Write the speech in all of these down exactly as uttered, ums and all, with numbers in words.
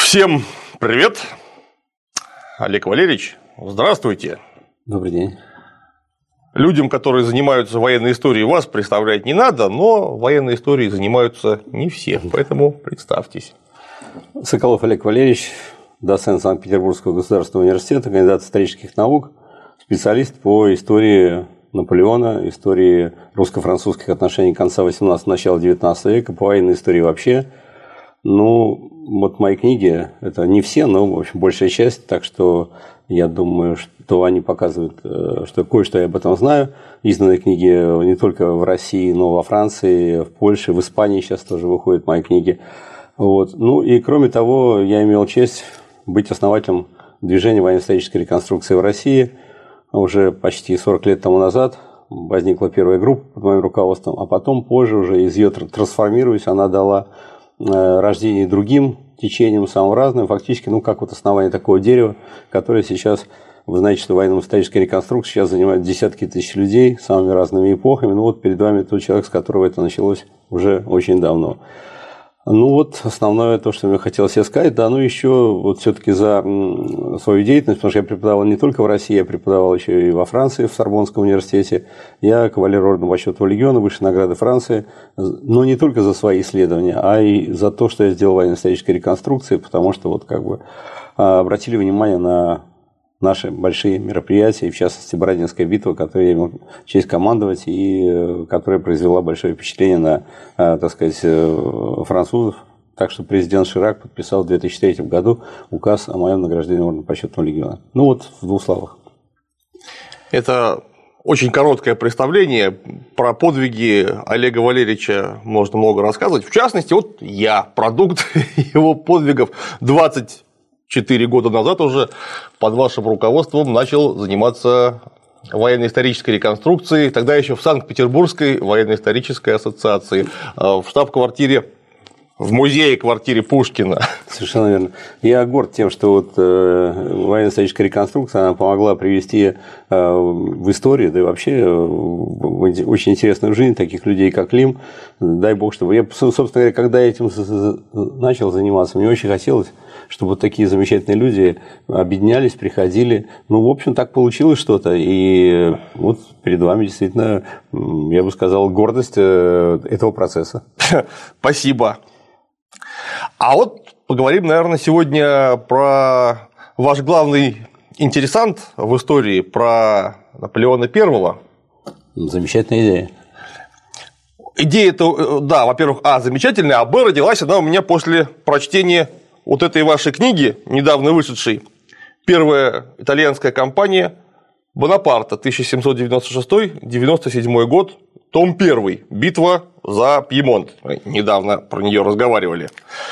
Всем привет! Олег Валерьевич, здравствуйте. Добрый день. Людям, которые занимаются военной историей, вас представлять не надо, но военной историей занимаются не все, поэтому представьтесь. Соколов Олег Валерьевич, доцент Санкт-Петербургского государственного университета, кандидат исторических наук, специалист по истории Наполеона, истории русско-французских отношений конца восемнадцатого, начала девятнадцатого века, по военной истории вообще. Ну, вот мои книги, это не все, но, в общем, большая часть, так что я думаю, что они показывают, что кое-что я об этом знаю. Изданы книги не только в России, но и во Франции, в Польше, в Испании сейчас тоже выходят мои книги. Вот. Ну, и кроме того, я имел честь быть основателем движения военно-исторической реконструкции в России. Уже почти сорок лет тому назад возникла первая группа под моим руководством, а потом, позже, уже из ее трансформируясь, она дала рождение другим течениям, самым разным, фактически, ну, как вот основание такого дерева, которое сейчас, вы знаете, что военно-историческая реконструкция сейчас занимает десятки тысяч людей самыми разными эпохами. Ну, вот перед вами тот человек, с которого это началось уже очень давно. Ну, вот основное то, что мне хотелось сказать, да, ну, еще вот все-таки за свою деятельность, потому что я преподавал не только в России, я преподавал еще и во Франции, в Сорбонском университете, я кавалер ордена Почетного легиона, высшей награды Франции, но не только за свои исследования, а и за то, что я сделал в военно-исторической реконструкции, потому что вот как бы обратили внимание на наши большие мероприятия, и в частности Бородинская битва, которую я имел честь командовать, и которая произвела большое впечатление на, так сказать, французов. Так что президент Ширак подписал в две тысячи третьем году указ о моем награждении ордена Почетного легиона. Ну вот, в двух словах. Это очень короткое представление. Про подвиги Олега Валерьевича можно много рассказывать. В частности, вот я, продукт его подвигов. двадцать четыре года назад уже под вашим руководством начал заниматься военно-исторической реконструкцией, тогда еще в Санкт-Петербургской военно-исторической ассоциации, в штаб-квартире, в музее-квартире Пушкина. Совершенно верно. Я горд тем, что вот э, военно-историческая реконструкция она помогла привести э, в историю, да и вообще э, в очень интересную жизнь таких людей, как Лим. Дай бог, чтобы... Я, собственно говоря, когда я этим начал заниматься, мне очень хотелось, чтобы вот такие замечательные люди объединялись, приходили. Ну, в общем, так получилось что-то. И вот перед вами действительно, я бы сказал, гордость этого процесса. Спасибо. А вот поговорим, наверное, сегодня про ваш главный интересант в истории, про Наполеона Первого. Замечательная идея. Идея-то, да, во-первых, а, замечательная, а, б, родилась она у меня после прочтения вот этой вашей книги, недавно вышедшей, «Первая итальянская кампания Бонапарта, тысяча семьсот девяносто шестой — девяносто седьмой год», том первый, «Битва за Пьемонт». Мы недавно про нее разговаривали.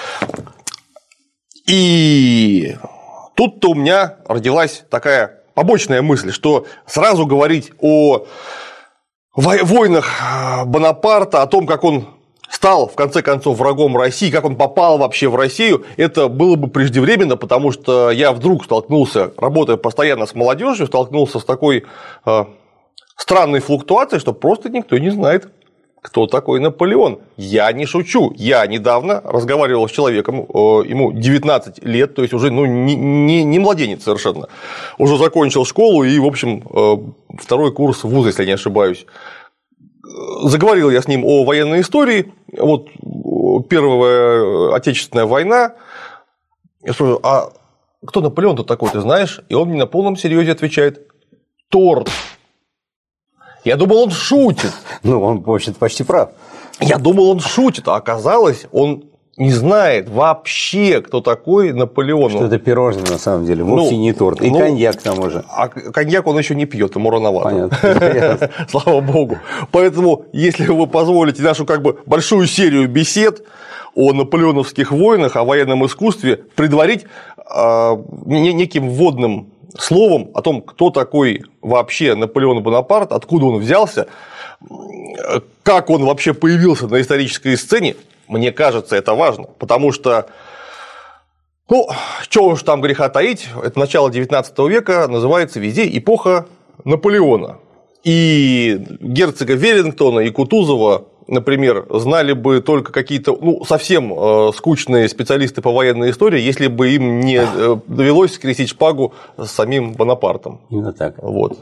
И тут-то у меня родилась такая побочная мысль, что сразу говорить о войнах Бонапарта, о том, как он стал, в конце концов, врагом России, как он попал вообще в Россию, это было бы преждевременно, потому что я вдруг столкнулся, работая постоянно с молодежью, столкнулся с такой э, странной флуктуацией, что просто никто не знает, кто такой Наполеон. Я не шучу. Я недавно разговаривал с человеком, э, ему девятнадцать лет, то есть уже ну, не, не, не младенец совершенно. Уже закончил школу и, в общем, э, второй курс вуза, если не ошибаюсь. Заговорил я с ним о военной истории. Вот Первая Отечественная война. Я спрашиваю, а кто Наполеон-то такой, ты знаешь? И он мне на полном серьезе отвечает: торт. Я думал, он шутит. Ну, он, вообще-то, почти прав. Я думал, он шутит, а оказалось, он не знает вообще, кто такой Наполеон. Что это пирожное, на самом деле, вовсе ну, не торт. И ну, коньяк к тому же. А коньяк он еще не пьет, ему рановато. Понятно. Слава богу. Поэтому, если вы позволите нашу как бы большую серию бесед о наполеоновских войнах, о военном искусстве предварить э, неким вводным словом о том, кто такой вообще Наполеон Бонапарт, откуда он взялся, как он вообще появился на исторической сцене. Мне кажется, это важно, потому что, ну, что уж там греха таить, это начало девятнадцатого века, называется везде эпоха Наполеона. И герцога Веллингтона и Кутузова например, знали бы только какие-то ну, совсем э, скучные специалисты по военной истории, если бы им не э, довелось скрестить шпагу с самим Бонапартом. Именно так. Вот.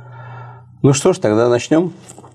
Ну что ж, тогда начнем.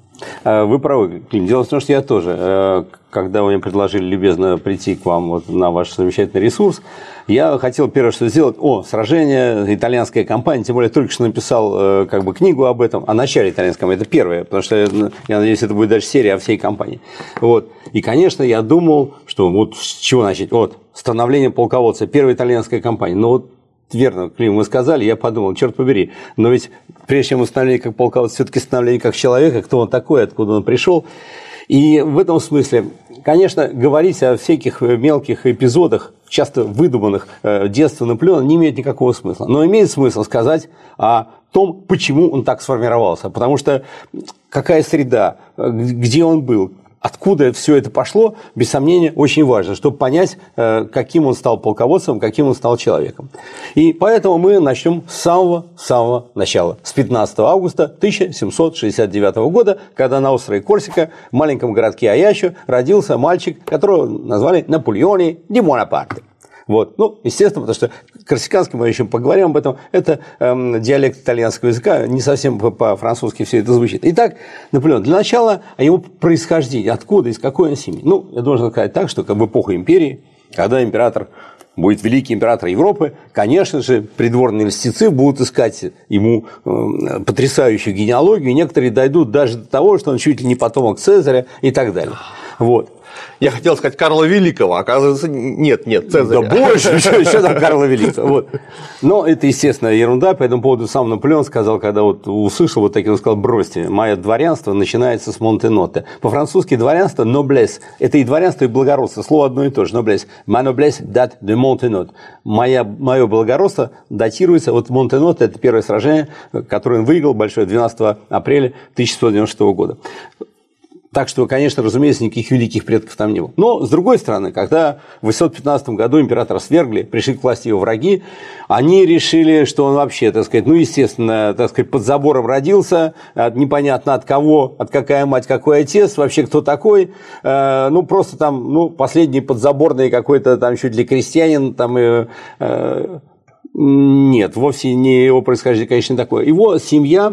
Вы правы, Клим. Дело в том, что я тоже, когда вы мне предложили любезно прийти к вам вот на ваш замечательный ресурс, я хотел первое, что сделать, о, сражение, итальянская кампания, тем более только что написал как бы книгу об этом, о начале итальянской кампании, это первое, потому что, я надеюсь, это будет дальше серия о всей кампании. Вот. И, конечно, я думал, что вот с чего начать, вот, становление полководца, первая итальянская кампания, но вот верно, Клим, вы сказали, я подумал, черт побери, но ведь прежде чем становление как полководца, все-таки становление как человека, кто он такой, откуда он пришел. И в этом смысле, конечно, говорить о всяких мелких эпизодах, часто выдуманных детства Наполеона, не имеет никакого смысла. Но имеет смысл сказать о том, почему он так сформировался. Потому что какая среда, где он был, откуда все это пошло, без сомнения, очень важно, чтобы понять, каким он стал полководцем, каким он стал человеком. И поэтому мы начнем с самого-самого начала, с пятнадцатого августа тысяча семьсот шестьдесят девятого года, когда на острове Корсика, в маленьком городке Аячо, родился мальчик, которого назвали Наполеоне ди Бонапарте. Вот. Ну, естественно, потому что корсиканский, мы еще поговорим об этом, это эм, диалект итальянского языка, не совсем по-французски все это звучит. Итак, Наполеон, для начала о его происхождении, откуда, из какой он семьи. Ну, я должен сказать так, что в эпоху империи, когда император будет великий император Европы, конечно же, придворные льстецы будут искать ему э, потрясающую генеалогию, и некоторые дойдут даже до того, что он чуть ли не потомок Цезаря и так далее. Вот. Я хотел сказать Карла Великого, оказывается, нет, нет, Цезаря. Да больше, еще, еще там Карла Великого. Вот. Но это, естественно, ерунда. По этому поводу сам Наполеон сказал, когда вот услышал вот такие, он сказал, бросьте, мое дворянство начинается с Монтеноте. По-французски дворянство noblesse. Это и дворянство, и благородство. Слово одно и то же. Noblesse. Ma noblesse date de Montenotte. Мое благородство датируется от Монтеноте. Это первое сражение, которое он выиграл большое двенадцатого апреля тысяча шестьсот девяносто шестого года. Так что, конечно, разумеется, никаких великих предков там не было. Но, с другой стороны, когда в восемьсот пятнадцатом году императора свергли, пришли к власти его враги, они решили, что он вообще, так сказать, ну, естественно, так сказать, под забором родился, непонятно от кого, от какая мать, какой отец, вообще кто такой, ну, просто там, ну, последний подзаборный какой-то там чуть ли крестьянин, там, э, э, нет, вовсе не его происхождение, конечно, не такое. Его семья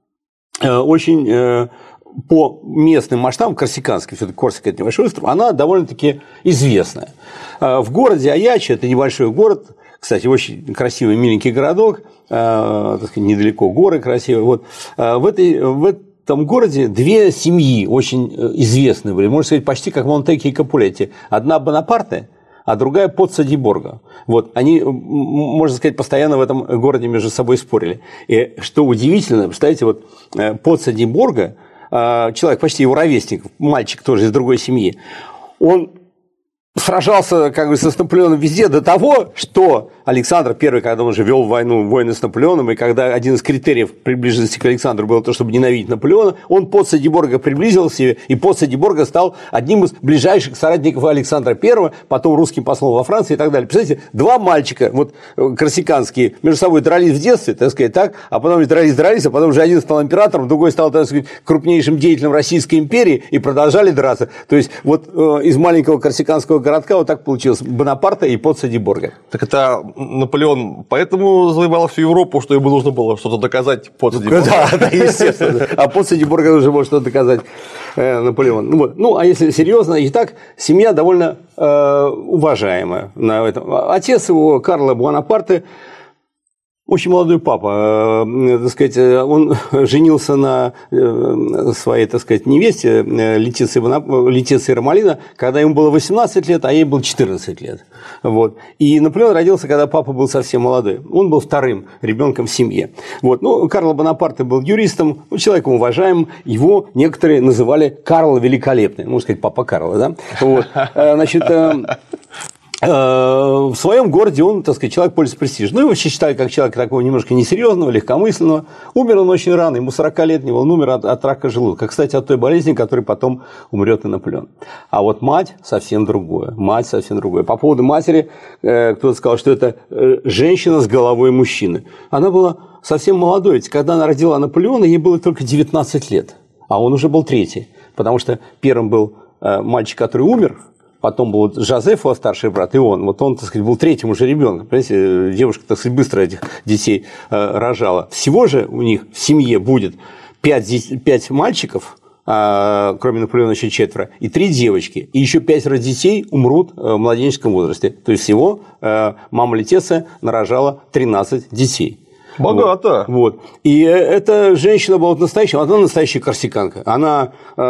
э, очень... Э, по местным масштабам, корсиканский, все-таки Корсика – это небольшой остров, она довольно-таки известная. В городе Аячо, это небольшой город, кстати, очень красивый, миленький городок, так сказать, недалеко горы красивые. Вот. В, этой, в этом городе две семьи очень известные были, можно сказать, почти как Монтекки и Капулетти. Одна Бонапарте, а другая Позцо ди Борго. Вот, они, можно сказать, постоянно в этом городе между собой спорили. И что удивительно, представляете, вот Позцо ди Борго, человек, почти его ровесник, мальчик тоже из другой семьи, он сражался, как говорится, с Наполеоном везде до того, что Александр Первый, когда он уже вел войну, войны с Наполеоном, и когда один из критериев приближенности к Александру было то, чтобы ненавидеть Наполеона, он Позцо ди Борго приблизился, и Позцо ди Борго стал одним из ближайших соратников Александра Первого, потом русским послом во Франции и так далее. Представляете, два мальчика, вот корсиканские, между собой дрались в детстве, так сказать, так, а потом дрались, дрались, а потом уже один стал императором, другой стал, так сказать, крупнейшим деятелем Российской империи, и продолжали драться. То есть, вот э, из маленького корсиканского городка вот так получилось Бонапарта и Позцо ди Борго. Так это Наполеон поэтому завоевал всю Европу, что ему нужно было что-то доказать Позцо ди Борго? Да, да, естественно. А Позцо ди Борго уже может что-то доказать э, Наполеон. Ну, вот. Ну, а если серьезно, и так, семья довольно э, уважаемая на этом. Отец его, Карло Буонапарте, очень молодой папа, так сказать, он женился на своей, так сказать, невесте Летиции, Летиции Ромолино, когда ему было восемнадцать лет, а ей было четырнадцать лет. Вот. И Наполеон родился, когда папа был совсем молодой. Он был вторым ребенком в семье. Вот. Ну, Карло Бонапарте был юристом, ну, человеком уважаемым, его некоторые называли Карло Великолепный, можно сказать, папа Карло, да? Вот. Значит, в своем городе он, так сказать, человек пользуется престижем. Ну, его вообще считали как человека такого немножко несерьезного, легкомысленного. Умер он очень рано, ему сорок лет не было, он умер от, от рака желудка. Кстати, от той болезни, которой потом умрет и Наполеон. А вот мать совсем другое. Мать совсем другое. По поводу матери, э, кто-то сказал, что это женщина с головой мужчины. Она была совсем молодой, ведь когда она родила Наполеона, ей было только девятнадцать лет, а он уже был третий. потому что первым был мальчик, который умер, потом был Жозеф, его старший брат, и он. Вот он, так сказать, был третьим уже ребенком. Понимаете, девушка, так сказать, быстро этих детей рожала. Всего же у них в семье будет пять, пять мальчиков, кроме Наполеона еще четверо, и три девочки. И еще пятеро детей умрут в младенческом возрасте. То есть всего мама Летеция нарожала тринадцать детей. Богато. Вот. вот. И эта женщина была настоящая, она настоящая корсиканка. Она э,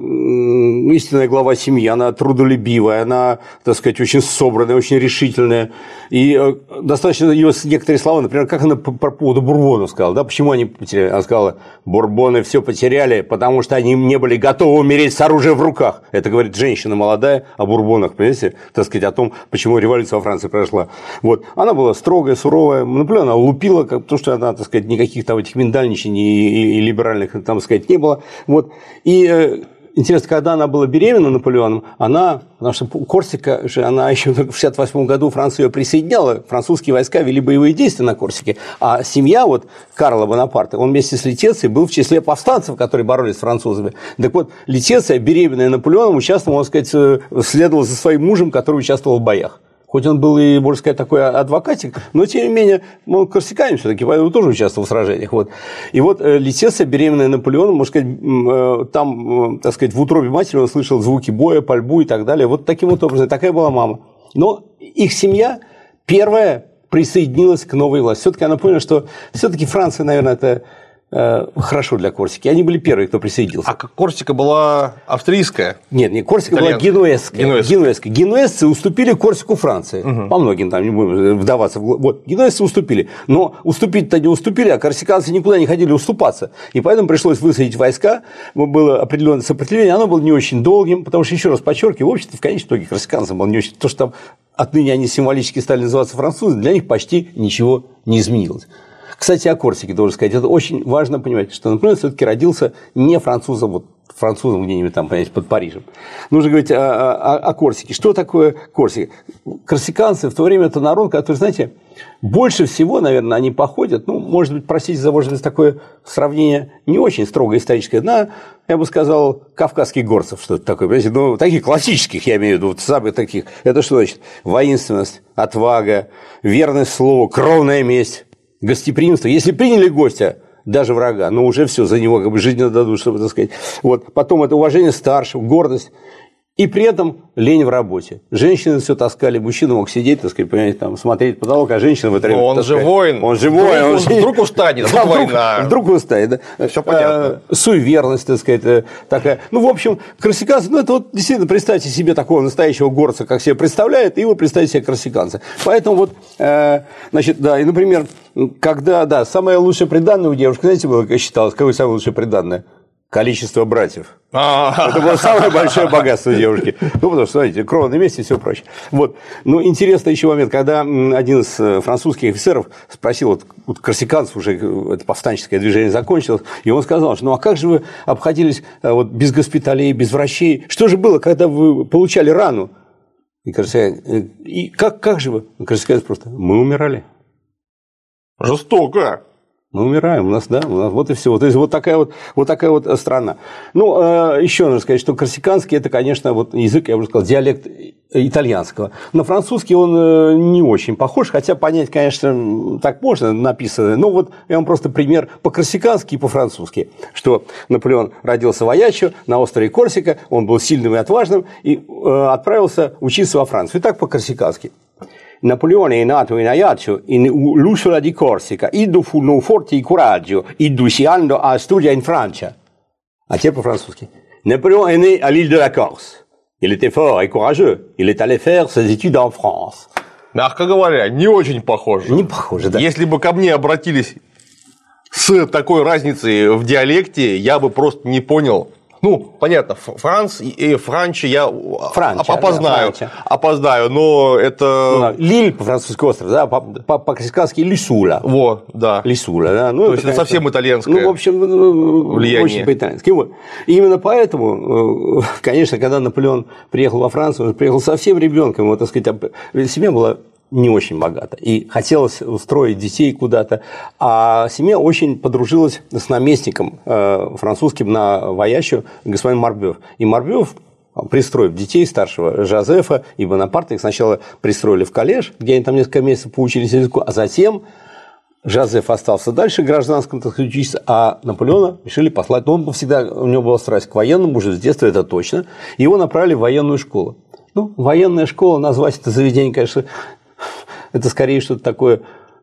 истинная глава семьи, она трудолюбивая, она, так сказать, очень собранная, очень решительная. И э, достаточно ее некоторые слова, например, как она по, по поводу бурбонов сказала, да, почему они потеряли? Она сказала, бурбоны все потеряли, потому что они не были готовы умереть с оружием в руках. Это говорит женщина молодая о бурбонах, понимаете, так сказать, о том, почему революция во Франции прошла. Вот. Она была строгая, суровая, Наполеона лупила, как то, что она, так сказать, никаких там этих миндальничений и, и либеральных, там сказать, не было. Вот. И э, интересно, когда она была беременна Наполеоном, она, потому что Корсика же, она еще в шестьдесят восьмом году Франция ее присоединяла, французские войска вели боевые действия на Корсике, а семья вот Карла Бонапарта, он вместе с Летецией был в числе повстанцев, которые боролись с французами. Так вот, Летеция, беременная Наполеоном, участвовала, можно сказать, следовала за своим мужем, который участвовал в боях. Хоть он был и, можно сказать, такой адвокатик, но, тем не менее, он корсиканин все-таки, поэтому тоже участвовал в сражениях. Вот. И вот Летеция, беременная Наполеоном, можно сказать, там, так сказать, в утробе матери он слышал звуки боя, пальбу и так далее. Вот таким вот образом, такая была мама. Но их семья первая присоединилась к новой власти. Все-таки она поняла, что все-таки Франция, наверное, это хорошо для Корсики. Они были первые, кто присоединился. А Корсика была австрийская? Нет, не Корсика была генуэзская. Генуэзская. Генуэзская. Генуэзцы уступили Корсику Франции. Угу. По многим там не будем вдаваться. Вот. Генуэзцы уступили. Но уступить-то не уступили, а корсиканцы никуда не хотели уступаться. И поэтому пришлось высадить войска. Было определенное сопротивление. Оно было не очень долгим, потому что, еще раз подчеркиваю, в общем-то, в конечном итоге корсиканцам было не очень. То, что там отныне они символически стали называться французы, для них почти ничего не изменилось. Кстати, о Корсике должен сказать. Это очень важно понимать, что Наполеон все-таки родился не французом, вот французом где-нибудь там, понимаете, под Парижем. Нужно говорить о, о, о Корсике. Что такое Корсика? Корсиканцы в то время это народ, который, знаете, больше всего, наверное, они походят, ну, может быть, простите за, может быть, такое сравнение не очень строгое историческое, на, я бы сказал, кавказских горцев, что-то такое, понимаете, ну, таких классических, я имею в виду, вот самых таких. Это что значит? Воинственность, отвага, верность слову, кровная месть. Гостеприимство. Если приняли гостя, даже врага, но уже все, за него как бы жизнь отдадут, чтобы, так сказать. Вот. Потом это уважение старшего, гордость. И при этом лень в работе. Женщины все таскали, мужчина мог сидеть, так сказать, понимаете, там, смотреть потолок, а женщина в это время. Он таскает. же воин. Он же воин. Он, он же... Вдруг устанет, да, вдруг война. Вдруг, вдруг устанет, да. Все понятно. А, суеверность, так сказать, такая. Ну, в общем, корсиканцы, ну, это вот действительно, представьте себе такого настоящего горца, как себе представляет, и вы представьте себе корсиканца. Поэтому вот, э, значит, да, и, например, когда, да, самое лучшее приданное у девушки, знаете, было, как считалось, какое самое лучшее приданное? Количество братьев. А-а-а. Это было самое большое богатство девушки. Ну, потому что, смотрите, кровные мести и все прочее. Вот. Ну, интересный еще момент, когда один из французских офицеров спросил, вот, вот корсиканцев уже это повстанческое движение закончилось, и он сказал, что ну а как же вы обходились вот, без госпиталей, без врачей? Что же было, когда вы получали рану? И корсиканец, и как, как же вы? Корсиканец просто, мы умирали. Жестоко. Мы умираем, у нас, да, у нас вот и все. То есть вот такая вот, вот такая вот страна. Ну, еще нужно сказать, что корсиканский это, конечно, вот язык, я уже сказал, диалект итальянского. На французский он не очень похож, хотя понять, конечно, так можно написано. Но вот я вам просто пример по-корсикански и по-французски, что Наполеон родился в Аяччо на острове Корсика, он был сильным и отважным и отправился учиться во Францию. И так по-корсикански. Napoleone è nato in Ajaccio, in l'isola di Corsica, iddu fu un forte di coraggio, iddu si andò a studiare in Francia. А теперь по-французски. Napoléon est né à l'île de la Corse. Il était fort et courageux. Il est allé faire ses études en France. Мягко говоря, не очень похоже. Не похоже, да. Если бы ко мне обратились с такой разницей в диалекте, я бы просто не понял. Ну, понятно, Франц и Франчи я Франча, опознаю, да, опоздаю, но это… Ну, Лиль по-французски остров, да, по-корсикански Лисула. Вот, да. Лисула, да. Ну, то есть, это совсем итальянское ну, в общем, влияние. Очень по-итальянски. Вот. И именно поэтому, конечно, когда Наполеон приехал во Францию, он приехал совсем ребенком, вот, так сказать, семья была не очень богата, и хотелось устроить детей куда-то, а семья очень подружилась с наместником э, французским на Воящу, господин Марбёв. И Марбёв, пристроив детей старшего Жозефа и Бонапарта, их сначала пристроили в коллеж, где они там несколько месяцев поучились языку, а затем Жозеф остался дальше гражданским, так сказать, учиться, а Наполеона решили послать. Но он всегда, у него была страсть к военному, уже с детства это точно, его направили в военную школу. Ну, военная школа, назвать это заведение, конечно, это скорее что-то такое,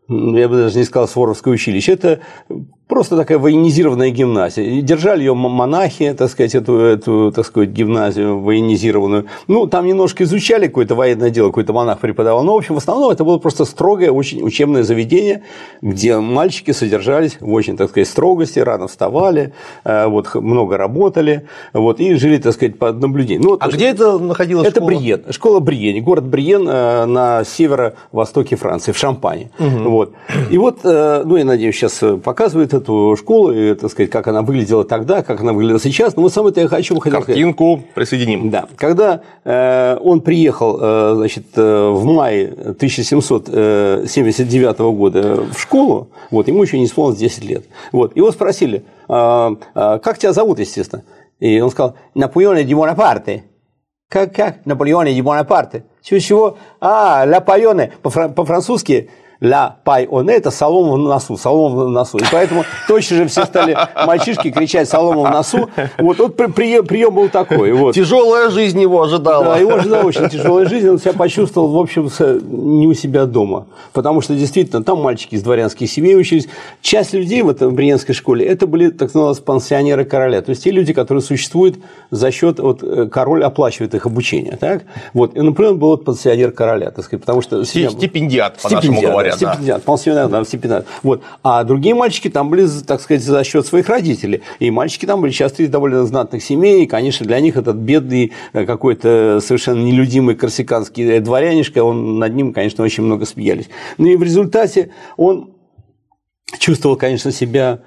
я бы даже не сказал, Суворовское училище. Это просто такая военизированная гимназия. И держали ее монахи, так сказать, эту, эту, так сказать, гимназию военизированную. Ну, там немножко изучали какое-то военное дело, какой-то монах преподавал. Но, в общем, в основном это было просто строгое, очень учебное заведение, где мальчики содержались в очень, так сказать, строгости, рано вставали, вот, много работали, вот, и жили, так сказать, под наблюдением. Ну, а где это находилась это школа? Это Бриен, школа Бриен, город Бриен на северо-востоке Франции, в Шампане. Угу. Вот. И вот, ну, я надеюсь, сейчас показывают эту школу, и, так сказать, как она выглядела тогда, как она выглядела сейчас. Но вот самое-то я хочу хотел картинку сказать. Присоединим. Да. Когда э, он приехал, э, значит, э, в мае тысяча семьсот семьдесят девятого года в школу, вот, ему еще не исполнилось десять лет. Вот, его спросили, э, э, как тебя зовут, естественно? И он сказал, Наполеон ди Бонапарте. Как, как? Наполеон ди Бонапарте. Чего-чего? А, Ла Пайоне, по-французски. Ля Пайоне – это солома в носу, солома в носу. И поэтому точно же все стали мальчишки кричать солома в носу. Вот, вот прием, прием был такой. Вот. Тяжелая жизнь его ожидала. Да, его ожидала очень тяжелая жизнь. Он себя почувствовал, в общем, не у себя дома. Потому что действительно там мальчики из дворянских семей учились. Часть людей в этой бриенской школе это были так называемые пансионеры короля. То есть те люди, которые существуют за счет, вот, король оплачивает их обучение. Так? Вот. И Наполеон был вот, пансионер короля, так сказать, потому что стипендиат, по-нашему говоря. Стипендиат, да. Пансионат, да, стипендиат. Вот. А другие мальчики там были, так сказать, за счет своих родителей. И мальчики там были часто из довольно знатных семей. И, конечно, для них этот бедный, какой-то совершенно нелюдимый корсиканский дворянишка, он над ним, конечно, очень много смеялись. Ну и в результате он чувствовал, конечно, себя,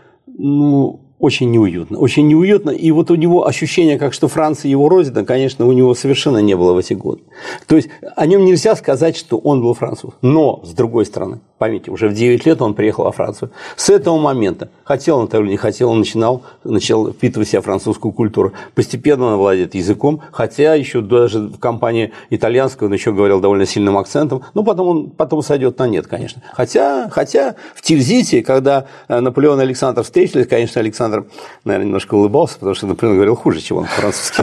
ну, очень неуютно, очень неуютно, и вот у него ощущение, как что Франция его родина, конечно, у него совершенно не было в эти годы. То есть о нем нельзя сказать, что он был француз, но, с другой стороны, поймите, уже в девять лет он приехал во Францию. С этого момента, хотел он того или не хотел, он начинал, начал впитывать в себя французскую культуру. Постепенно он владеет языком, хотя еще даже в компании итальянского он еще говорил довольно сильным акцентом, но потом он потом сойдет на нет, конечно. Хотя, хотя в Тильзите, когда Наполеон и Александр встретились, конечно, Александр, наверное, немножко улыбался, потому что Наполеон говорил хуже, чем он по-французски.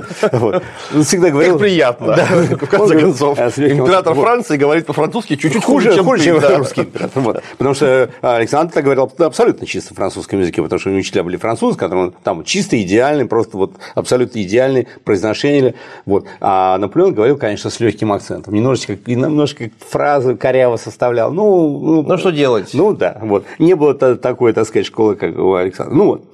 Он всегда говорил... Как приятно, в конце концов. Император Франции говорит по-французски чуть-чуть хуже, чем русский император. Вот. Потому что Александр говорил абсолютно чисто в французском языке, потому что у него учителя были французы, которые там чисто идеальный, просто вот абсолютно идеальный произношение. Вот. А Наполеон говорил, конечно, с легким акцентом. Немножечко, немножко фразы коряво составлял. Ну, ну, ну что делать? Ну да, вот. Не было такой, так сказать, школы, как у Александра. Ну вот.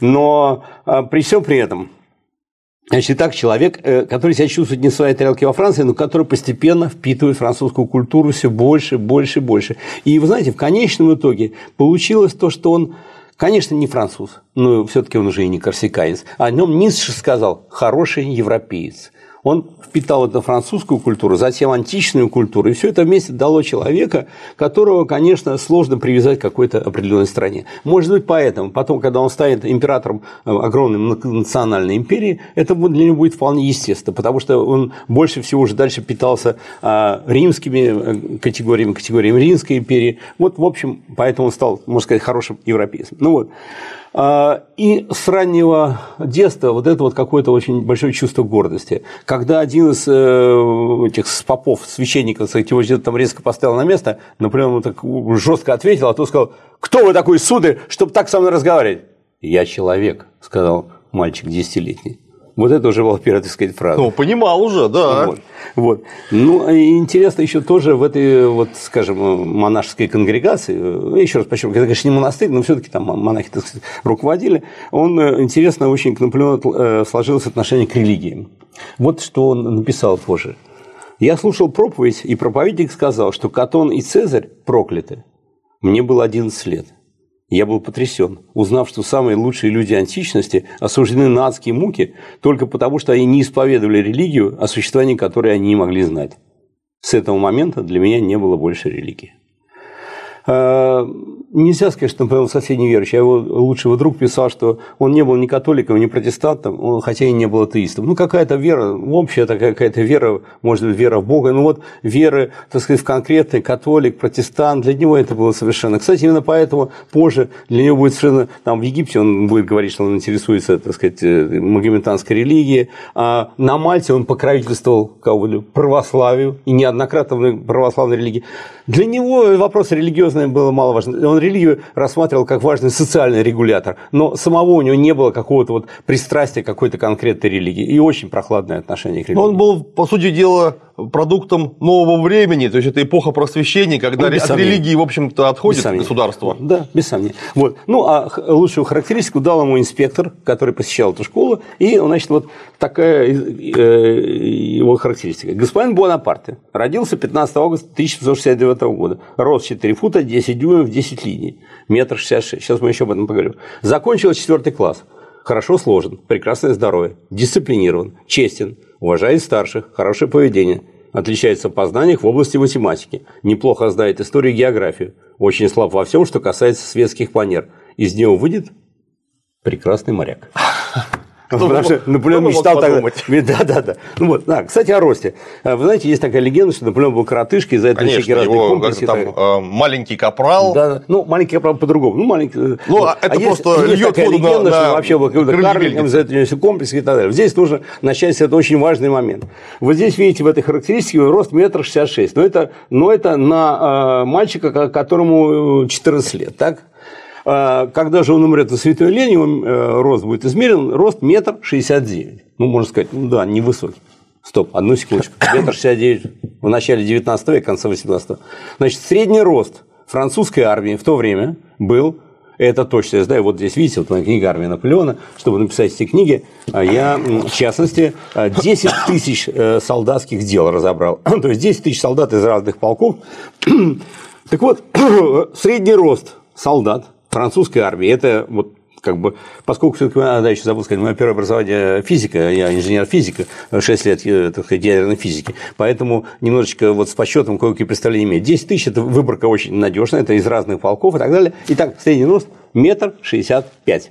Но при всем при этом. Значит, итак, человек, который себя чувствует не в своей тарелке во Франции, но который постепенно впитывает французскую культуру все больше, больше, больше. И вы знаете, в конечном итоге получилось то, что он, конечно, не француз, но все-таки он уже и не корсиканец. О нем Ницше сказал: хороший европеец. Он впитал эту французскую культуру, затем античную культуру, и все это вместе дало человека, которого, конечно, сложно привязать к какой-то определенной стране. Может быть, поэтому потом, когда он станет императором огромной национальной империи, это для него будет вполне естественно, потому что он больше всего уже дальше питался римскими категориями, категориями Римской империи. Вот, в общем, поэтому он стал, можно сказать, хорошим европейцем. Ну вот. И с раннего детства вот это вот какое-то очень большое чувство гордости. Когда один из этих попов, священников, его где-то там резко поставил на место, Наполеон ему так жестко ответил, а то сказал: кто вы такой, сударь, чтобы так со мной разговаривать? Я человек, сказал мальчик десятилетний. Вот это уже была первая, так сказать, фраза. Ну, понимал уже, да. Вот. Вот. Ну, и интересно еще тоже в этой, вот, скажем, монашеской конгрегации, еще раз подчеркну, это, конечно, не монастырь, но все-таки там монахи, так сказать, руководили, он, интересно, очень к Наполеону сложилось отношение к религии. Вот что он написал позже. Я слушал проповедь, и проповедник сказал, что Катон и Цезарь прокляты. Мне было одиннадцать лет. Я был потрясен, узнав, что самые лучшие люди античности осуждены на адские муки только потому, что они не исповедовали религию, о существовании которой они не могли знать. с этого момента для меня не было больше религии. Нельзя сказать, что Наполеон совсем неверующий. Его лучший его друг писал, что он не был ни католиком, ни протестантом, он, хотя и не был атеистом. Ну, какая-то вера, общая такая какая-то вера, может быть, вера в Бога. Ну, вот вера, так сказать, в конкретный католик, протестант, для него это было совершенно. Кстати, именно поэтому позже для него будет совершенно, там в Египте он будет говорить, что он интересуется, так сказать, магометанской религией, а на Мальте он покровительствовал кого-то православию и неоднократно православной религии. Для него вопрос религиозный был маловажен. Он религию рассматривал как важный социальный регулятор, но самого у него не было какого-то вот пристрастия к какой-то конкретной религии и очень прохладное отношение к религии. Но он был, по сути дела, продуктом нового времени, то есть это эпоха просвещения, когда ну, от сомнения. религии, в общем-то, отходит государство. Да, без сомнения. Вот. Ну, а лучшую характеристику дал ему инспектор, который посещал эту школу, и, значит, вот такая его характеристика. Господин Буонапарте родился пятнадцатого августа тысяча семьсот шестьдесят девятого года, рост четыре фута, десять дюймов, десять линий, метр шестьдесят шесть. Сейчас мы еще об этом поговорим. Закончил четвертый класс. Хорошо сложен, прекрасное здоровье, дисциплинирован, честен, уважает старших, хорошее поведение, отличается в познаниях в области математики, неплохо знает историю и географию, очень слаб во всем, что касается светских манер. Из него выйдет прекрасный моряк. Потому что Наполеон мечтал тогда. Да, да, да. Ну вот, да. Кстати, о росте. Вы знаете, есть такая легенда, что Наполеон был коротышкой, из-за этого всякие разные комплексы. Там э, маленький капрал. Да, ну, маленький капрал по-другому. Ну, маленький. Ну, а это а просто есть, есть такая легенда, на, что на вообще был какой-то карликом, из-за этого все комплексы и так далее. Здесь тоже начать это очень важный момент. Вот здесь видите в этой характеристике рост метр шестьдесят шесть. Но это, но это на э, мальчика, которому четырнадцать лет, так? Когда же он умрет на Святой Лене, его рост будет измерен, рост метр шестьдесят девять. Ну, можно сказать, ну да, невысокий. Стоп, одну секундочку. Метр шестьдесят девять в начале девятнадцатого века, конце восемнадцатого. Значит, средний рост французской армии в то время был, это точно я знаю, вот здесь видите, вот моя книга «Армия Наполеона», чтобы написать эти книги, я, в частности, десять тысяч солдатских дел разобрал. То есть десять тысяч солдат из разных полков. Так вот, средний рост солдат французской армии, это вот как бы, поскольку все-таки, да, еще забыл сказать, мое первое образование физика, я инженер-физика, шесть лет, так сказать, ядерной физики, поэтому немножечко вот с подсчетом кое-какие представления имею. десять тысяч – это выборка очень надежная, это из разных полков и так далее. Итак, средний рост метр шестьдесят пять.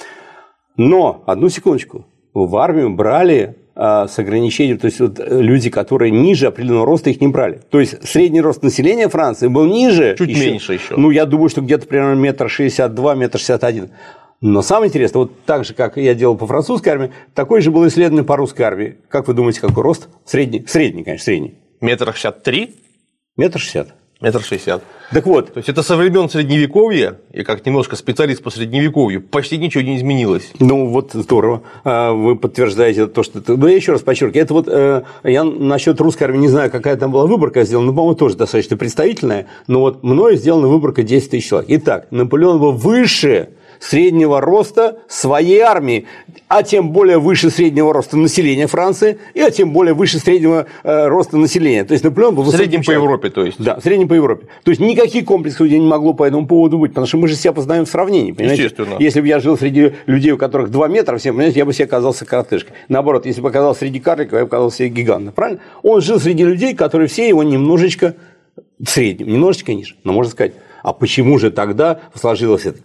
Но, одну секундочку, в армию брали с ограничением, то есть вот люди, которые ниже определенного роста, их не брали. То есть средний рост населения Франции был ниже. Чуть еще, меньше еще. Ну, я думаю, что где-то примерно метр шестьдесят два, метр шестьдесят один. Но самое интересное, вот так же, как я делал по французской армии, такой же был исследован по русской армии. Как вы думаете, какой рост? Средний, средний, конечно, средний. Метр шестьдесят три? Метр шестьдесят. Метр шестьдесят. Так вот. То есть это со времен Средневековья, и как немножко специалист по Средневековью, почти ничего не изменилось. Ну, вот здорово. Вы подтверждаете то, что... Ну, я еще раз подчеркиваю, это вот я насчет русской армии не знаю, какая там была выборка сделана, но, по-моему, тоже достаточно представительная, но вот мною сделана выборка десять тысяч человек. Итак, Наполеон был выше среднего роста своей армии, а тем более выше среднего роста населения Франции, и а тем более выше среднего э, роста населения. То есть Наполеон был высоким средним по Европе, то есть. Да, средним по Европе. То есть никаких комплексов не могло по этому поводу быть, потому что мы же себя познаем в сравнении. Понимаете? Естественно. Если бы я жил среди людей, у которых два метра, всем, понимаете, я бы себе оказался коротышкой. Наоборот, если бы оказался среди карликов, я бы оказался себе гигантом. Правильно? Он жил среди людей, которые все его немножечко в среднем, немножечко ниже. Но можно сказать, а почему же тогда сложилось это?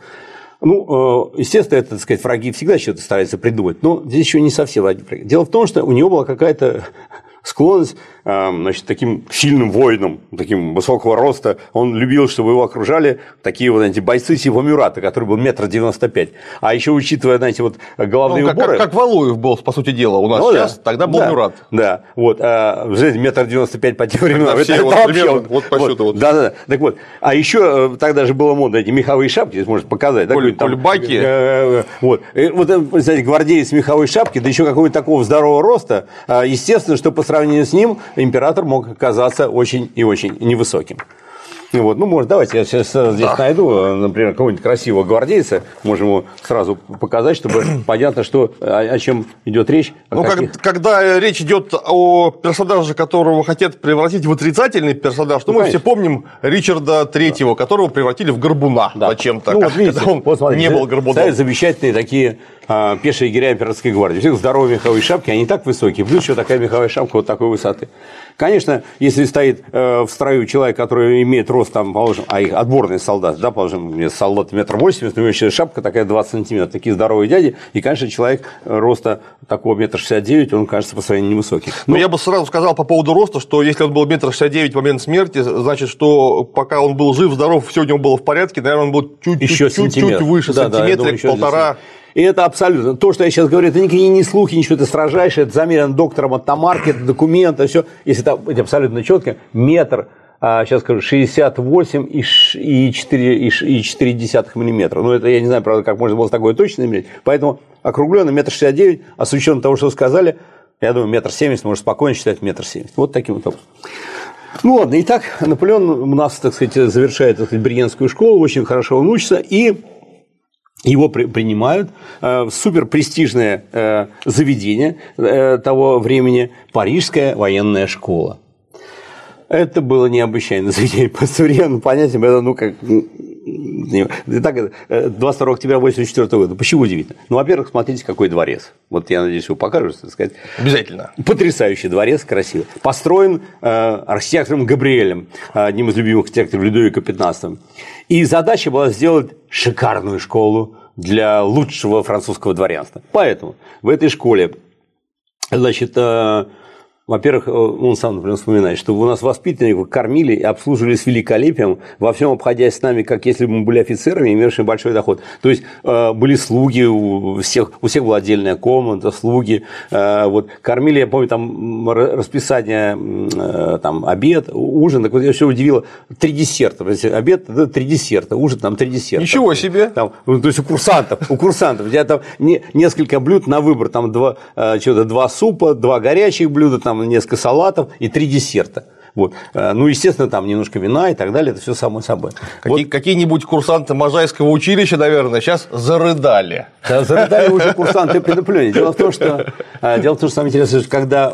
Ну, естественно, это, так сказать, враги всегда что-то стараются придумать, но здесь еще не совсем враги. Дело в том, что у него была какая-то склонность, значит, таким сильным воином, таким высокого роста. Он любил, чтобы его окружали такие вот эти бойцы типа Мюрата, который был метр девяносто пять. А еще учитывая, знаете, вот головные ну, как, уборы. Как, как Валуев был, по сути дела, у нас ну, сейчас, да. Тогда был да. Мюрат. Да, вот, а, метр девяносто пять по тем временам. Это, вот, это примерно, вообще, вот по счету. Вот. Да, да, да. Так вот, а еще тогда же было модно эти меховые шапки, здесь можно показать. Коль, да, кольбаки. Э, вот, и, вот, кстати, гвардеец в меховой шапке, да еще какого-то такого здорового роста, естественно, что по сравнению с ним император мог оказаться очень и очень невысоким. Вот. Ну, может, давайте я сейчас здесь да. найду, например, какого-нибудь красивого гвардейца, можем его сразу показать, чтобы понятно, что, о, о чем идет речь. Ну, каких... как, когда речь идет о персонаже, которого хотят превратить в отрицательный персонаж, то ну, мы конечно. все помним Ричарда Третьего, да. которого превратили в горбуна да. зачем-то. Ну, вот видите, он вот, смотрите, не был горбуном. Ставят замечательные такие а, пешие егеря императорской гвардии. Все здоровые меховые шапки, они так высокие, плюс еще такая меховая шапка вот такой высоты. Конечно, если стоит э, в строю человек, который имеет рост, там, положим, а их отборные солдаты, да, положим, солдат метр восемьдесят, у него еще шапка такая двадцать сантиметров, такие здоровые дяди, и, конечно, человек роста такого метр шестьдесят девять, он, кажется, по сравнению невысокий. Но, Но я бы сразу сказал по поводу роста, что если он был метр шестьдесят девять в момент смерти, значит, что пока он был жив, здоров, все у него было в порядке, наверное, он был чуть-чуть выше, да, сантиметрик, да, полтора. И это абсолютно. То, что я сейчас говорю, это никакие не слухи, ничего, это строжайшее, это замерено доктором от Тамарки, это документы, все. Если это, это абсолютно четко, метр, а, сейчас скажу, шестьдесят восемь и четыре десятых миллиметра. Ну, это я не знаю, правда, как можно было такое точно иметь. Поэтому округленно метр шестьдесят девять, а с учетом того, что вы сказали, я думаю, метр семьдесят, можно спокойно считать метр семьдесят. Вот таким вот образом. Ну ладно, итак, Наполеон у нас, так сказать, завершает, так сказать, Бриенскую школу, очень хорошо он учится, и его при, принимают э, в суперпрестижное э, заведение э, того времени – Парижская военная школа. Это было необычайное заведение по современным понятиям. Это, ну, как. Итак, двадцать второго октября восемьдесят четвёртого года. Почему удивительно? Ну, во-первых, смотрите, какой дворец. Вот я надеюсь, его покажут, так сказать. Обязательно. Потрясающий дворец, красивый. Построен э, архитектором Габриэлем, одним из любимых архитекторов Людовика пятнадцатого. И задача была сделать шикарную школу для лучшего французского дворянства. Поэтому в этой школе, значит, э, во-первых, он сам, например, вспоминает, что у нас воспитанников кормили и обслуживали с великолепием, во всем обходясь с нами, как если бы мы были офицерами, имевшими большой доход. То есть были слуги, у всех, у всех была отдельная комната, слуги. Вот, кормили, я помню, там расписание, там, обед, ужин. Так вот, я все удивило, три десерта. Обед – три десерта, ужин – там три десерта. Ничего себе! Там, то есть у курсантов, у курсантов. Я там не, несколько блюд на выбор, там два, что-то, два супа, два горячих блюда, там несколько салатов и три десерта. Вот. Ну, естественно, там немножко вина и так далее, это все само собой. Какие, вот. Какие-нибудь курсанты Можайского училища, наверное, сейчас зарыдали. Да, зарыдали уже курсанты при Наполеоне. Дело в том, что, дело в том, что самое интересное, что когда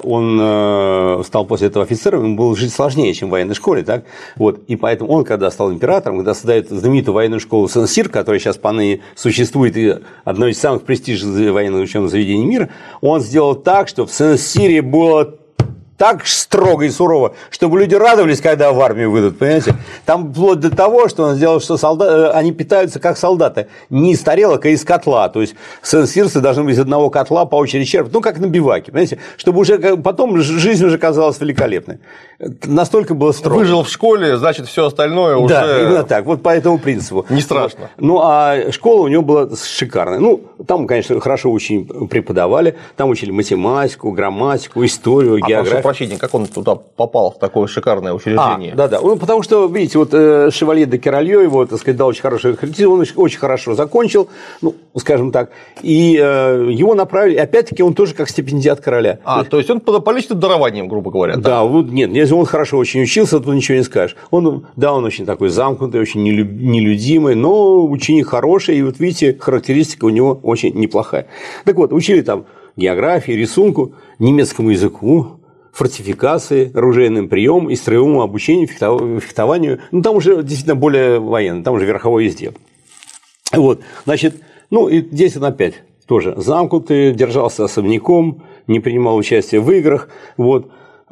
он стал после этого офицером, ему было жить сложнее, чем в военной школе. Так? Вот. И поэтому он, когда стал императором, когда создает знаменитую военную школу Сен-Сир, которая сейчас поныне существует и одно из самых престижных военных учебных заведений мира, он сделал так, что в Сен-Сире было так строго и сурово, чтобы люди радовались, когда в армию выйдут, понимаете? Там вплоть до того, что он сделал, что солдаты, они питаются как солдаты, не из тарелок, а из котла. То есть сенсирцы должны быть из одного котла по очереди черпать, ну, как на биваке, понимаете? Чтобы уже потом жизнь уже казалась великолепной. Настолько было строго. Выжил в школе, значит, все остальное уже. Да, именно так, вот по этому принципу. Не страшно. Ну, а школа у него была шикарная. Ну, там, конечно, хорошо очень преподавали, там учили математику, грамматику, историю, а географию. Прощение, как он туда попал, в такое шикарное учреждение? А, да, да. Ну, потому что, видите, вот э, Шевалье де Керальо его, так сказать, дал очень хорошую характеристику, он очень хорошо закончил, ну, скажем так, и э, его направили, опять-таки, он тоже как стипендиат короля. А, то есть, то есть он по личным дарованиям, грубо говоря. Да, да, вот нет, если он хорошо очень учился, то ничего не скажешь. Он, да, он очень такой замкнутый, очень нелюдимый, но ученик хороший, и вот видите, характеристика у него очень неплохая. Так вот, учили там географии, рисунку, немецкому языку, фортификации, оружейным приемам и строевому обучению, фехтованию. Ну, там уже действительно более военно, там уже верховой езде. Вот, значит, ну, и здесь он опять тоже замкнутый, держался особняком, не принимал участия в играх. Вот.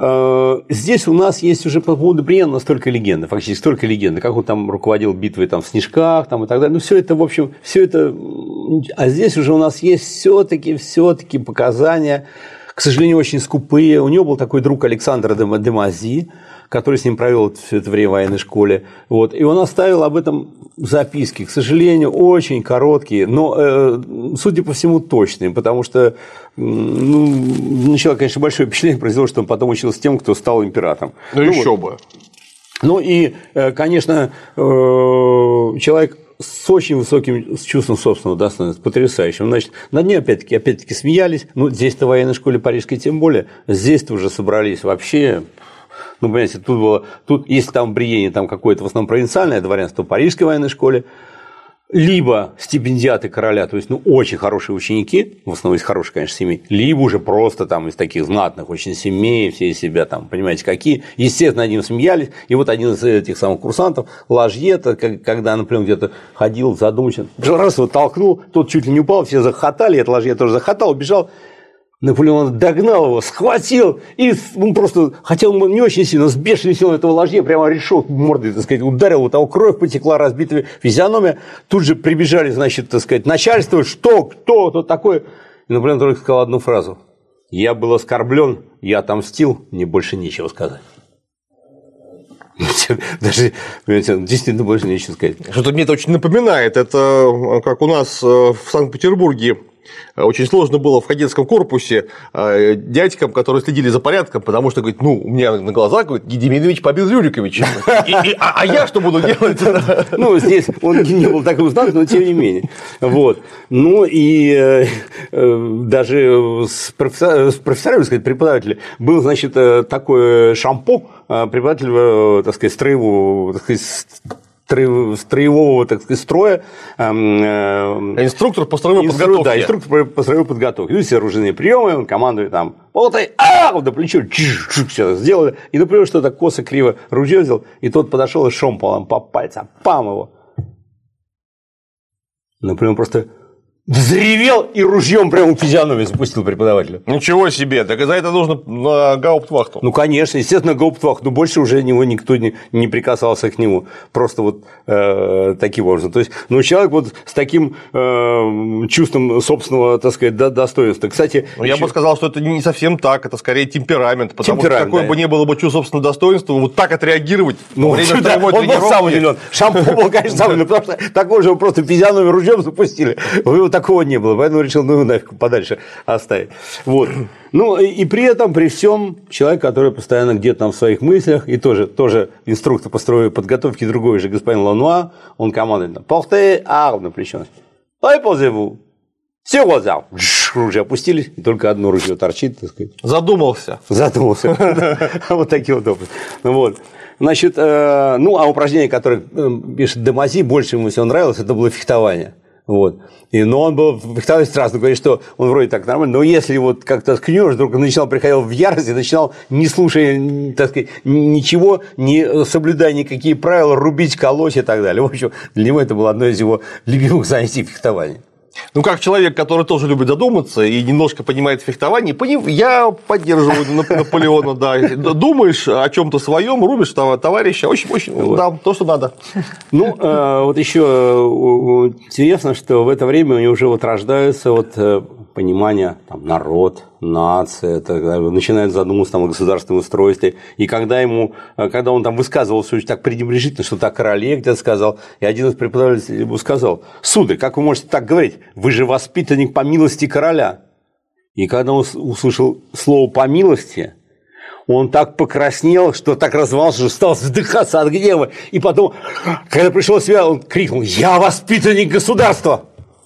Здесь у нас есть уже по поводу Бриена столько легенды, фактически столько легенды, как он там руководил битвой там, в Снежках там, и так далее. Ну, все это, в общем, все это. А здесь уже у нас есть все-таки, все-таки показания, к сожалению, очень скупые. У него был такой друг Александр де Мази, который с ним провел все это время в военной школе. Вот. И он оставил об этом записки, к сожалению, очень короткие, но, э, судя по всему, точные, потому что ну, сначала, конечно, большое впечатление произвело, что он потом учился тем, кто стал императором. Ну, ну еще вот. бы. Ну и, конечно, человек с очень высоким чувством собственного достоинства, потрясающим. Значит, над ней опять-таки, опять-таки смеялись. Ну, здесь-то в военной школе парижской тем более. Здесь-то уже собрались вообще. Ну, понимаете, тут было. Тут, если там в Бриене там какое-то в основном провинциальное дворянство, то в парижской военной школе. Либо стипендиаты короля, то есть, ну, очень хорошие ученики, в основном из хороших, конечно, семей, либо уже просто там из таких знатных очень семей, все из себя там, понимаете, какие. Естественно, над ним смеялись, и вот один из этих самых курсантов, Ложье-то, когда Наполеон где-то ходил задумчиво, раз его толкнул, тот чуть ли не упал, все захохотали, этот Ложье тоже захохотал, убежал. Наполеон догнал его, схватил, и он просто, хотя он не очень сильно, с бешеной силой этого ложья прямо решил мордой, так сказать, ударил, у того кровь потекла, разбитая физиономия. Тут же прибежали, значит, так сказать, начальство, что, кто, кто такой. И Наполеон только сказал одну фразу: «Я был оскорблен, я отомстил, мне больше нечего сказать». Даже, действительно, больше нечего сказать. Что-то мне это очень напоминает. Это как у нас в Санкт-Петербурге очень сложно было в кадетском корпусе дядькам, которые следили за порядком, потому что, говорит, ну, у меня на глазах, говорит, Гедеминович побил Рюриковича. А, а я что буду делать? Ну, здесь он не был таким знаком, но тем не менее. Вот. Ну, и э, даже с профессорами, сказать, преподавателя был, значит, такой Шампо, преподаватель, так сказать, строевого, так сказать, строевого, так сказать, строя. Инструктор по строевой инструктор, подготовке. Да, инструктор по строевой подготовке. Ну, все оружейные приемы, он командует там, полотай, а, вот до плечо, все сделали. И, например, что-то косо, криво ружье взял, и тот подошел и шомполом по пальцам, пам его. Например, просто взревел и ружьем прямо в физиономию запустил преподавателя. Ничего себе, так и за это нужно на гауптвахту. Ну, конечно, естественно, гауптвахту, но больше уже него никто не, не прикасался к нему. Просто вот э, таким образом. То есть, ну, человек вот с таким э, чувством собственного, так сказать, достоинства. Кстати, ну, я еще... бы сказал, что это не совсем так, это скорее темперамент. Потому темперамент, что какое да. бы ни было бы чувство собственного достоинства, вот так отреагировать ну, во время да, строевой он был сам тренировки. удивлен. Шампо был, конечно, сам удивлен, потому что такого же просто физиономию ружьем запустили. У него такого не было, поэтому решил, ну, нафиг подальше оставить. Вот. Ну, и, и при этом, при всем, человек, который постоянно где-то там в своих мыслях, и тоже, тоже инструктор по строевой подготовке, другой же господин Лануа, он командует там, «Portez arme» на плечо. «Ой, posez-vous». Все глаза. Ружья опустились, и только одно ружье торчит, так сказать. Задумался. Задумался. Вот такие вот опыты. Вот. Значит, ну, а упражнение, которое пишет Демази, больше ему всего нравилось, это было фехтование. Вот. И, но он был фехтовать страстно, говорит, что он вроде так нормально, но если вот как-то ткнешь, вдруг он начинал, приходил в ярость и начинал, не слушая, так сказать, ничего, не соблюдая никакие правила, рубить, колоть и так далее. В общем, для него это было одно из его любимых занятий фехтования. Ну, как человек, который тоже любит задуматься и немножко понимает фехтование, я поддерживаю Наполеона, да. Думаешь о чем-то своем, рубишь товарища, очень-очень, вот. Да, то, что надо. Ну, вот еще интересно, что в это время у него уже вот рождаются вот понимание, там, народ, нация, это, начинает задумываться там, о государственном устройстве, и когда ему, когда он там высказывался очень так пренебрежительно, что так короле где-то сказал, и один из преподавателей ему сказал: сударь, как вы можете так говорить, вы же воспитанник по милости короля. И когда он услышал слово «по милости», он так покраснел, что так развался, что стал задыхаться от гнева, и потом, когда пришел в себя, он крикнул: я воспитанник государства.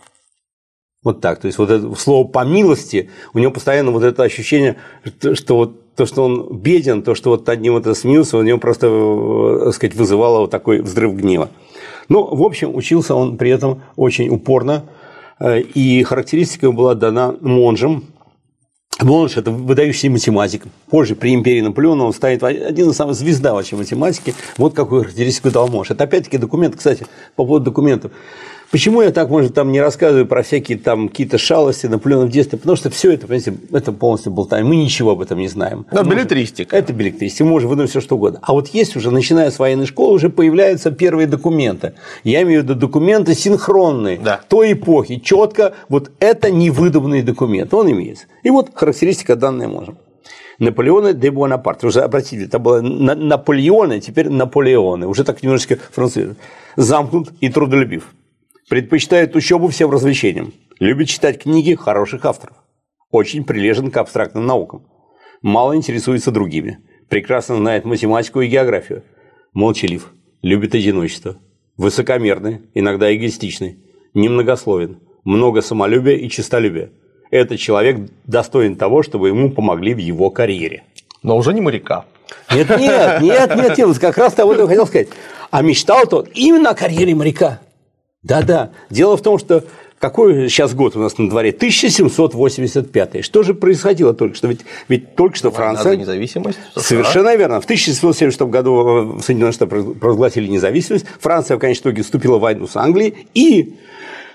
Вот так. То есть, вот это слово «по милости», у него постоянно вот это ощущение, что вот то, что он беден, то, что вот над ним это смеялся, у него просто, так сказать, вызывало вот такой взрыв гнева. Ну, в общем, учился он при этом очень упорно, и характеристика была дана Монжем. Монж – это выдающийся математик. Позже, при империи Наполеона, он станет один из самых звезда вообще математики. Вот какую характеристику дал Монж. Это опять-таки документ, кстати, по поводу документов. Почему я так, может, там не рассказываю про всякие там какие-то шалости Наполеона в детстве? Потому что все это, понимаете, это полностью болтание. Мы ничего об этом не знаем. Это беллетристика. Это беллетристика. Мы можем выдумать все что угодно. А вот есть уже, начиная с военной школы, уже появляются первые документы. Я имею в виду документы синхронные, да, той эпохи. Четко, вот это не выдуманный документ. Он имеется. И вот характеристика данная можем. Наполеона де Буонапарт. Уже обратили, это было Наполеоны, теперь Наполеоны. Уже так немножечко французы. Замкнут и трудолюбив. Предпочитает учебу всем развлечениям. Любит читать книги хороших авторов. Очень прилежен к абстрактным наукам. Мало интересуется другими. Прекрасно знает математику и географию. Молчалив. Любит одиночество. Высокомерный, иногда эгоистичный. Немногословен. Много самолюбия и честолюбия. Этот человек достоин того, чтобы ему помогли в его карьере. Но уже не моряка. Нет, нет, нет, нет, нет, как раз того я хотел сказать. А мечтал-то он именно о карьере моряка. Да-да. Дело в том, что какой сейчас год у нас на дворе? тысяча семьсот восемьдесят пятый. Что же происходило только что? Ведь, ведь только что Франция… Война за независимость. Совершенно верно. В тысяча семьсот семьдесят шестом году Соединенные Штаты провозгласили независимость. Франция в конечном итоге вступила в войну с Англией. И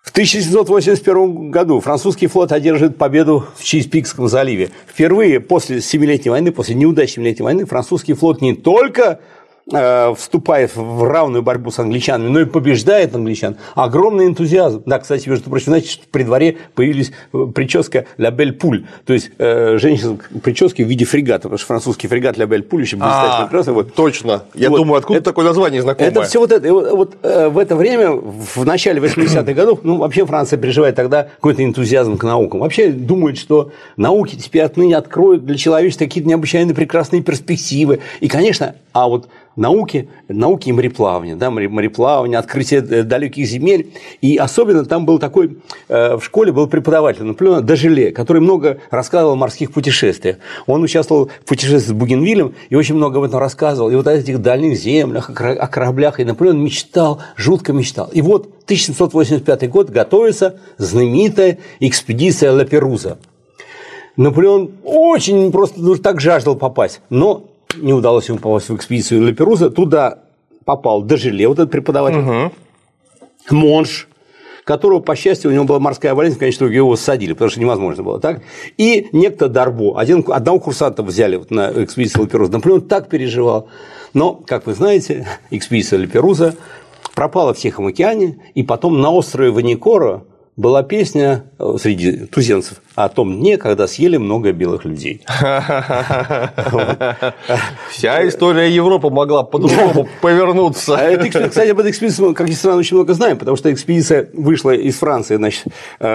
В тысяча семьсот восемьдесят первом году французский флот одерживает победу в Чеспикском заливе. Впервые после Семилетней войны, после неудачи Семилетней войны, французский флот не только э, вступает в равную борьбу с англичанами, но и побеждает англичан. Огромный энтузиазм. Да, кстати, между прочим, знаете, что при дворе появилась прическа «La Belle Poule», то есть э, женщина прически в виде фрегата, потому что французский фрегат «La Belle Poule» еще блистательно красный. Вот. Точно. Я вот. думаю, откуда это, такое название знакомое. Это все вот это. И вот, вот э, в это время, в начале восьмидесятых годов, ну, вообще Франция переживает тогда какой-то энтузиазм к наукам. Вообще думают, что науки теперь отныне откроют для человечества какие-то необычайно прекрасные перспективы. И, конечно, а вот науки, науки и мореплавание, да, мореплавание, открытие далеких земель. И особенно там был такой, э, в школе был преподаватель Наполеона Дежеле, который много рассказывал о морских путешествиях. Он участвовал в путешествии с Бугенвиллем и очень много об этом рассказывал. И вот о этих дальних землях, о кораблях. И Наполеон мечтал, жутко мечтал. И вот тысяча семьсот восемьдесят пятый год готовится знаменитая экспедиция Ла Перуза. Наполеон очень просто ну, так жаждал попасть, но не удалось ему попасть в экспедицию Ла Перуза. Туда попал Дежеле, вот этот преподаватель, угу. Монш, которого, по счастью, у него была морская болезнь, конечно, его ссадили, потому что невозможно было так. И некто Дарбо. Один, одного курсанта взяли вот на экспедицию Ла Перуза. Наполеон так переживал. Но, как вы знаете, экспедиция Ла Перуза пропала в Тихом океане, и потом на острове Ваникоро была песня среди туземцев о том дне, когда съели много белых людей. Вся история Европы могла по-другому повернуться. Кстати, об этой экспедиции, как ни странно, очень много знаем, потому что экспедиция вышла из Франции, значит,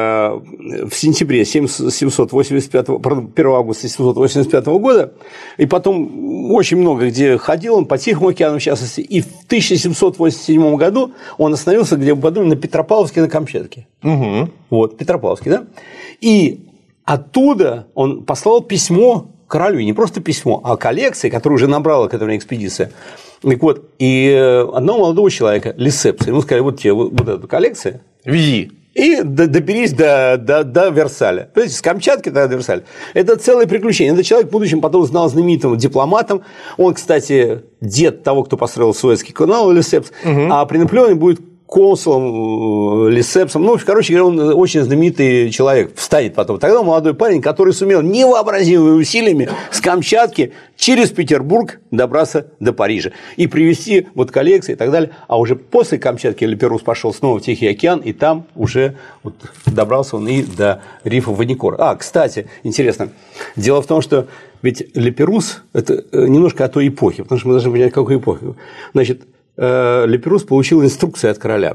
в сентябре семьсот восемьдесят пятого, первого августа семьсот восемьдесят пятого года, и потом очень много где ходил он, по Тихому океану в частности, и в тысяча семьсот восемьдесят седьмом году он остановился, где вы подумали, на Петропавловске на Камчатке. Угу. Вот, Петропавловске, да? И оттуда он послал письмо королю, и не просто письмо, а коллекции, которую уже набрала к этому экспедиция. Так вот, и одного молодого человека, Лесепса, ему сказали, вот тебе вот, вот эта коллекция, вези. И доберись до, до, до Версаля. То есть с Камчатки до Версаля. Это целое приключение. Этот человек в будущем потом стал знаменитым дипломатом. Он, кстати, дед того, кто построил Суэцкий канал, Лесепс. Угу. А при Наполеоне будет консулом, Лесепсом. Ну, короче говоря, он очень знаменитый человек. Встанет потом. Тогда молодой парень, который сумел невообразимыми усилиями с Камчатки через Петербург добраться до Парижа и привезти вот коллекции и так далее. А уже после Камчатки Ла Перуз пошел снова в Тихий океан, и там уже вот добрался он и до рифа Ваникоро. А, кстати, интересно. Дело в том, что ведь Ла Перуз – это немножко о той эпохе, потому что мы должны понять, какую эпоху. Значит, Ла Перуз получил инструкции от короля.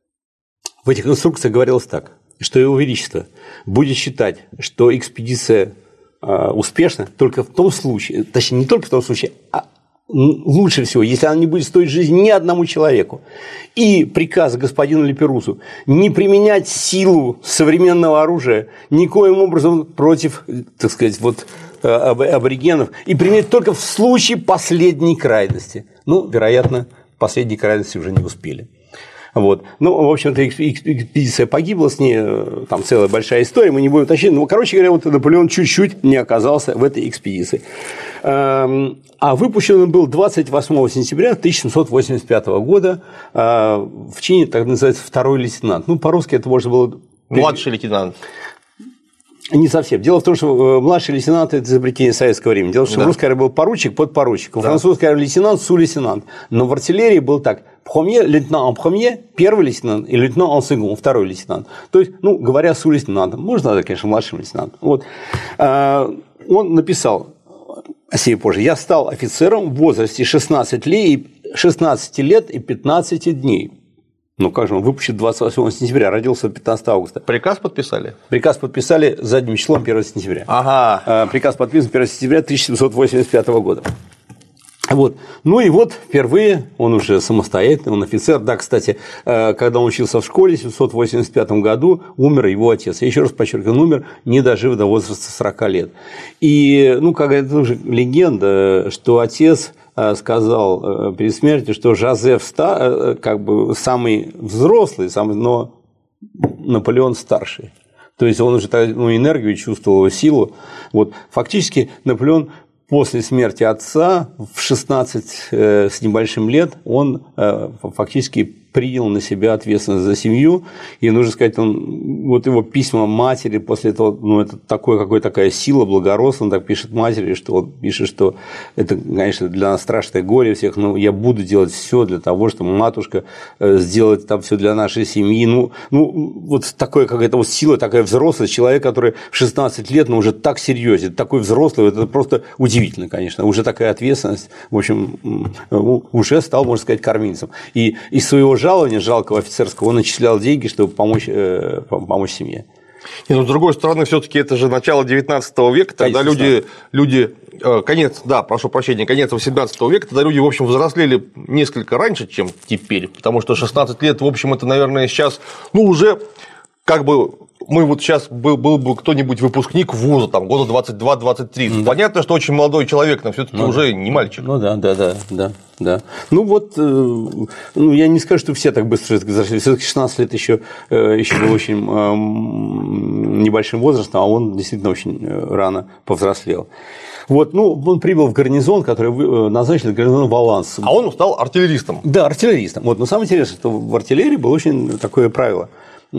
В этих инструкциях говорилось так, что Его Величество будет считать, что экспедиция успешна только в том случае, точнее, не только в том случае, а лучше всего, если она не будет стоить жизни ни одному человеку. И приказ господину Ла Перузу не применять силу современного оружия никоим образом против, так сказать, вот, аборигенов, и применять только в случае последней крайности. Ну, вероятно, последней крайности уже не успели. Вот. Ну, в общем-то, экспедиция погибла, с ней там целая большая история, мы не будем уточнять. Ну, короче говоря, вот Наполеон чуть-чуть не оказался в этой экспедиции. А выпущен он был двадцать восьмого сентября тысяча семьсот восемьдесят пятого года в чине, так называется, второй лейтенант. Ну, по-русски это можно было… Младший лейтенант. Не совсем. Дело в том, что младший лейтенант – это изобретение советского времени. Дело в том, что да. в русской армии был поручик, подпоручик, в да. французской армии лейтенант, су-лейтенант. Но в артиллерии был так: premier, лейтенант en premier, первый лейтенант, и лейтенант en second, второй лейтенант. То есть, ну, говоря су-лейтенантом, можно, конечно, младшим лейтенантом. Вот. Он написал о себе позже: я стал офицером в возрасте шестнадцати лет и пятнадцати дней. Ну, как же, он выпущен двадцать восьмого сентября, родился пятнадцатого августа. Приказ подписали? Приказ подписали задним числом первого сентября. Ага. Приказ подписан первого сентября тысяча семьсот восемьдесят пятого года. Вот. Ну и вот впервые он уже самостоятельный, он офицер. Да, кстати, когда он учился в школе в семьсот восемьдесят пятом году, умер его отец. Я еще раз подчеркиваю, он умер, не дожив до возраста сорока лет. И, ну, как это уже легенда, что отец сказал перед смертью, что Жозеф как бы самый взрослый, самый, но Наполеон старший. То есть он уже ну, энергию чувствовал, силу. Вот. Фактически Наполеон после смерти отца в шестнадцать с небольшим лет он фактически принял на себя ответственность за семью, и нужно сказать, он, вот его письма матери после этого, ну, это такое, какая такая сила, благородство, он так пишет матери, что он пишет, что это, конечно, для нас страшное горе всех, но я буду делать все для того, чтобы матушка сделать там все для нашей семьи, ну, ну вот такая какая-то вот сила, такая взрослая, человек, который в шестнадцать лет, но уже так серьезен, такой взрослый, это просто удивительно, конечно, уже такая ответственность, в общем, уже стал, можно сказать, кормильцем. И из своего жалования, жалкого офицерского, он начислял деньги, чтобы помочь, э, помочь семье. И, но с другой стороны, все-таки это же начало девятнадцатого века, тогда конечно, люди, люди э, конец, да, прошу прощения, конец восемнадцатого века, тогда люди, в общем, взрослели несколько раньше, чем теперь, потому что шестнадцать лет, в общем, это, наверное, сейчас, ну, уже как бы. Мы вот сейчас был, был бы кто-нибудь выпускник вуза, там, года двадцать два - двадцать три. Да. Понятно, что очень молодой человек, но все-таки ну, уже да. не мальчик. Ну да, да, да, да, да. Ну вот, э, ну я не скажу, что все так быстро взрослели. Все-таки шестнадцать лет еще, э, еще был очень э, небольшим возрастом, а он действительно очень рано повзрослел. Вот, ну, он прибыл в гарнизон, который назначили гарнизон Валанс. А он стал артиллеристом. Да, артиллеристом. Вот, но самое интересное, что в артиллерии было очень такое правило.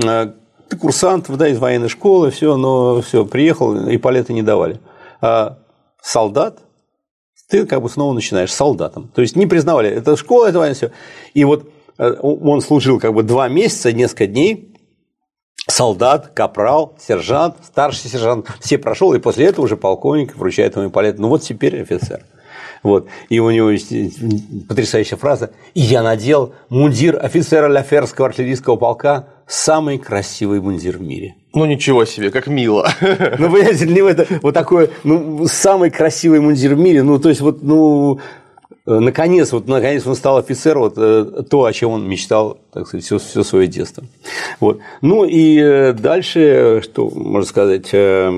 Ты курсант, да, из военной школы, все, но все, приехал, и палеты не давали. А солдат, ты как бы снова начинаешь солдатом. То есть не признавали, это школа, это военное, все. И вот он служил как бы два месяца, несколько дней, солдат, капрал, сержант, старший сержант, все прошел, и после этого уже полковник вручает ему палет. Ну вот теперь офицер. Вот. И у него есть потрясающая фраза: «И я надел мундир офицера Ляферского артиллерийского полка, самый красивый мундир в мире». Ну ничего себе, как мило. Ну, понимаете, для него это вот такой, ну, самый красивый мундир в мире. Ну, то есть, вот, ну, наконец, вот, наконец он стал офицером, вот, то, о чем он мечтал, так сказать, все, все свое детство. Вот. Ну и дальше, что можно сказать, это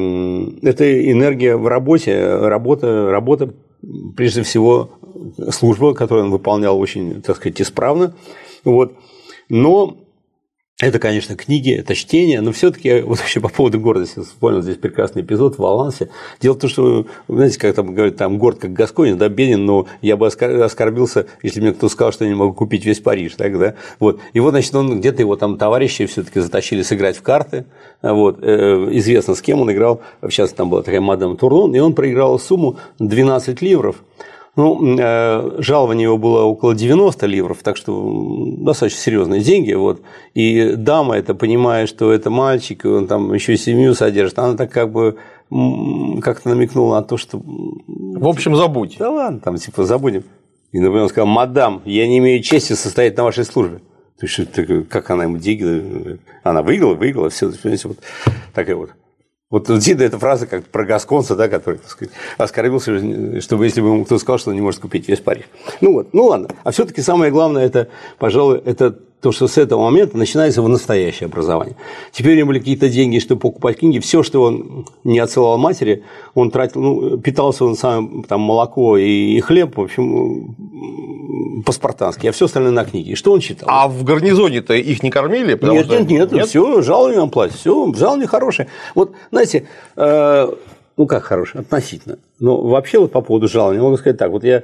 энергия в работе, работа, работа. Прежде всего, служба, которую он выполнял очень, так сказать, исправно. Вот. Но это, конечно, книги, это чтение, но все-таки вот вообще по поводу гордости, вспомнил здесь прекрасный эпизод в Валансе. Дело в том, что, знаете, как там говорят, там горд как Гасконин, да, беден, но я бы оскорбился, если мне кто сказал, что я не могу купить весь Париж, так, да? Вот. И вот, значит, он где-то его там товарищи все-таки затащили сыграть в карты. Вот. Известно, с кем он играл. Сейчас там была такая мадам Турнон, и он проиграл сумму двенадцать ливров. Ну, жалование его было около девяносто ливров, так что достаточно серьезные деньги. Вот. И дама, это понимая, что это мальчик, и он там еще и семью содержит, она так как бы как-то намекнула на то, что. В общем, забудь. Да ладно, там типа забудем. И, например, он сказал: «Мадам, я не имею чести состоять на вашей службе». То есть, как она ему деньги. Она выиграла, выиграла, все, вот такая вот. Вот действительно, эта фраза как про гасконца, да, который, так сказать, оскорбился, чтобы если бы ему кто-то сказал, что он не может купить весь Париж. Ну вот, ну ладно. А все-таки самое главное, это, пожалуй, это то, что с этого момента начинается его настоящее образование. Теперь у него были какие-то деньги, чтобы покупать книги. Все, что он не отсылал матери, он тратил, ну, питался он сам, там, молоко и хлеб, в общем, по-спартански, а все остальное на книги. И что он читал? А в гарнизоне-то их не кормили? Нет, что... нет, нет, нет, все, жалование вам платят, все, жалование хорошее. Вот, знаете, э, ну как хорошее, относительно. Но вообще вот по поводу жалования могу сказать так. Вот я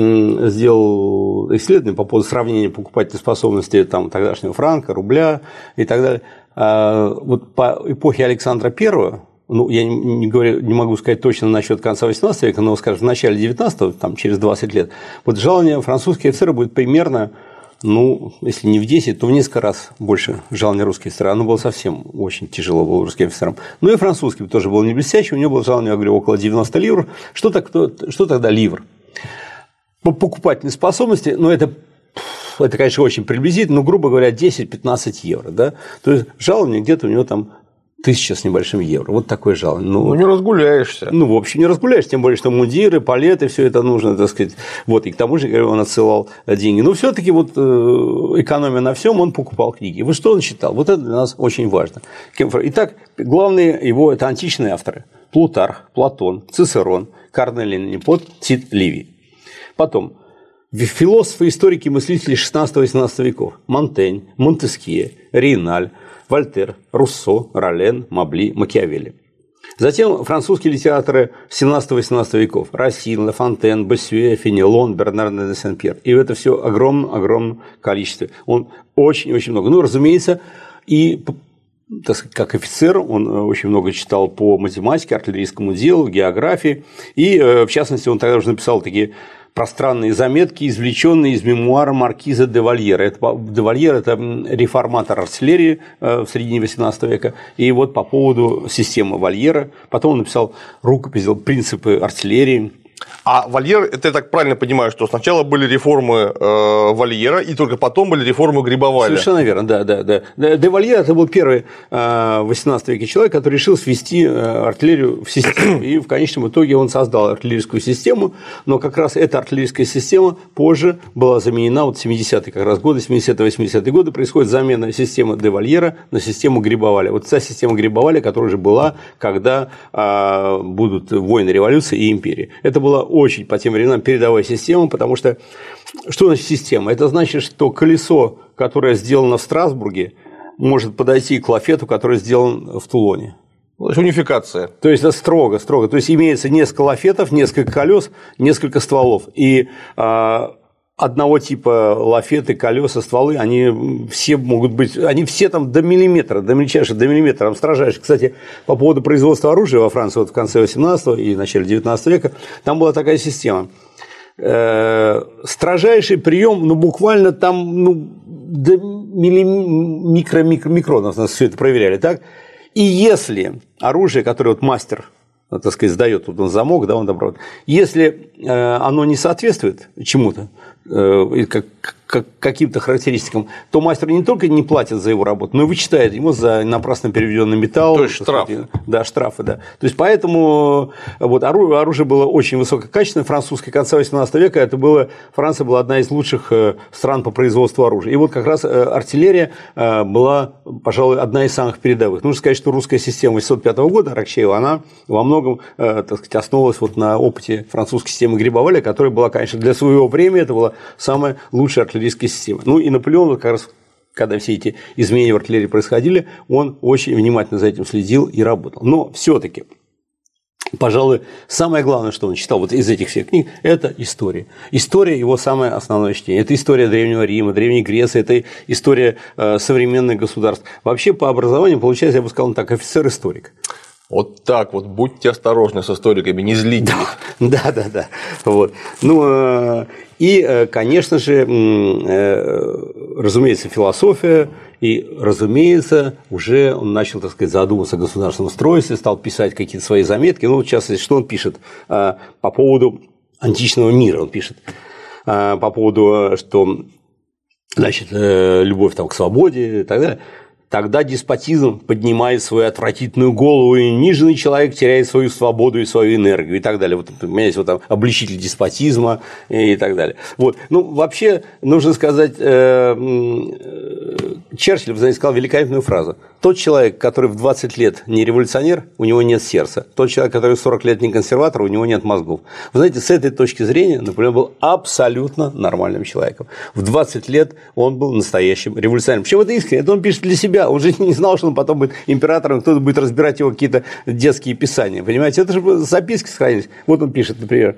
сделал исследование по поводу сравнения покупательной способности там, тогдашнего франка, рубля и так далее. Вот по эпохе Александра Первого, ну, я не, говорю, не могу сказать точно насчет конца восемнадцатого века, но, скажем, в начале девятнадцатого, там, через двадцать лет, вот жалование французских офицеров будет примерно, ну, если не в десять, то в несколько раз больше жалования русских офицеров. Оно было совсем очень тяжело было русским офицерам. Ну и французским тоже было не блестящим. У него было жалование, я говорю, около девяноста ливров. Что, так, что тогда ливр? По покупательной способности, ну, это, это, конечно, очень приблизительно, но, грубо говоря, десять-пятнадцать евро. Да? То есть жалование где-то у него там тысяча с небольшим евро. Вот такое жалование. Ну, ну, не разгуляешься. Ну, в общем, не разгуляешься, тем более, что мундиры, палеты, все это нужно, так сказать. Вот, и к тому же он отсылал деньги. Но все-таки вот экономия на всем, он покупал книги. Вот что он читал? Вот это для нас очень важно. Итак, главные его – это античные авторы. Плутарх, Платон, Цицерон, Корнелий Непот, Тит Ливий. Потом философы, историки, мыслители шестнадцатого-восемнадцатого веков. Монтень, Монтескье, Рейналь, Вольтер, Руссо, Ролен, Мабли, Макиавелли. Затем французские литераторы семнадцатого-восемнадцатого веков. Рассин, Ла Фонтен, Боссюэ, Фенелон, Бернар де Сен-Пьер. И это все огромном-огромном количестве. Он очень-очень много. Ну, разумеется, и так сказать, как офицер он очень много читал по математике, артиллерийскому делу, географии. И, в частности, он тогда уже написал такие пространные заметки, извлеченные из мемуара маркиза де Вольера. Это, де Вольер – это реформатор артиллерии в середине восемнадцатого века. И вот по поводу системы Вольера. Потом он написал рукопись «Принципы артиллерии». А Вольер, это я так правильно понимаю, что сначала были реформы э, Вольера, и только потом были реформы Грибоваля. Совершенно верно, да, да, да. Де Вольер это был первый э, в восемнадцатом веке человек, который решил свести э, артиллерию в систему. И в конечном итоге он создал артиллерийскую систему, но как раз эта артиллерийская система позже была заменена, вот в семидесятые как раз годы, семидесятые-восьмидесятые годы происходит замена системы Де Вольера на систему Грибоваля. Вот та система Грибоваля, которая уже была, когда э, будут войны революции и империи. Это была очень по тем временам передовая система, потому что что значит система? Это значит, что колесо, которое сделано в Страсбурге, может подойти к лафету, который сделан в Тулоне. То есть унификация. То есть это строго, строго. То есть имеется несколько лафетов, несколько колес, несколько стволов. И а, одного типа лафеты, колеса, стволы, они все могут быть, они все там до миллиметра, до мельчайшего, до миллиметра, там строжайшие. Кстати, по поводу производства оружия во Франции вот в конце восемнадцатого и начале девятнадцатого века, там была такая система. Строжайший прием, ну, буквально там, ну, до микро-микро-микронов нас все это проверяли, так? И если оружие, которое вот мастер, так сказать, сдает вот он замок, да, он добро, если оно не соответствует чему-то, как, как, каким-то характеристикам, то мастер не только не платит за его работу, но и вычитает ему за напрасно переведенный металл. То есть штраф. Да, штрафы, да. То есть поэтому вот, оружие было очень высококачественное, французское конца восемнадцатого века, это было, Франция была одна из лучших стран по производству оружия. И вот как раз артиллерия была, пожалуй, одна из самых передовых. Нужно сказать, что русская система восемьсот пятого года, Аракчеева, она во многом, так сказать, основывалась вот на опыте французской системы Грибоваля, которая была, конечно, для своего времени, это была самая лучшая артиллерийская система. Ну и Наполеон, как раз когда все эти изменения в артиллерии происходили, он очень внимательно за этим следил и работал. Но все-таки, пожалуй, самое главное, что он читал вот из этих всех книг, это история. История его самое основное чтение. Это история Древнего Рима, Древней Греции, это история э, современных государств. Вообще по образованию, получается, я бы сказал, так, офицер-историк. Вот так вот, будьте осторожны с историками, не злите их. Да, да, да. Вот. Ну, и, конечно же, разумеется, философия, и, разумеется, уже он начал, так сказать, задумываться о государственном устройстве, стал писать какие-то свои заметки. Ну, в частности, что он пишет по поводу античного мира? Он пишет по поводу, что, значит, любовь там, к свободе и так далее. Тогда деспотизм поднимает свою отвратительную голову, и униженный человек теряет свою свободу и свою энергию и так далее. Вот, понимаете, вот там обличитель деспотизма и так далее. Вот. Ну, вообще, нужно сказать, э, э, Черчилль, вы знаете, сказал великолепную фразу. Тот человек, который в двадцать лет не революционер, у него нет сердца. Тот человек, который в сорок лет не консерватор, у него нет мозгов. Вы знаете, с этой точки зрения Наполеон был абсолютно нормальным человеком. В двадцать лет он был настоящим революционером. Причем это искренне, это он пишет для себя. Он же не знал, что он потом будет императором, кто-то будет разбирать его какие-то детские писания. Понимаете, это же записки сохранились. Вот он пишет, например,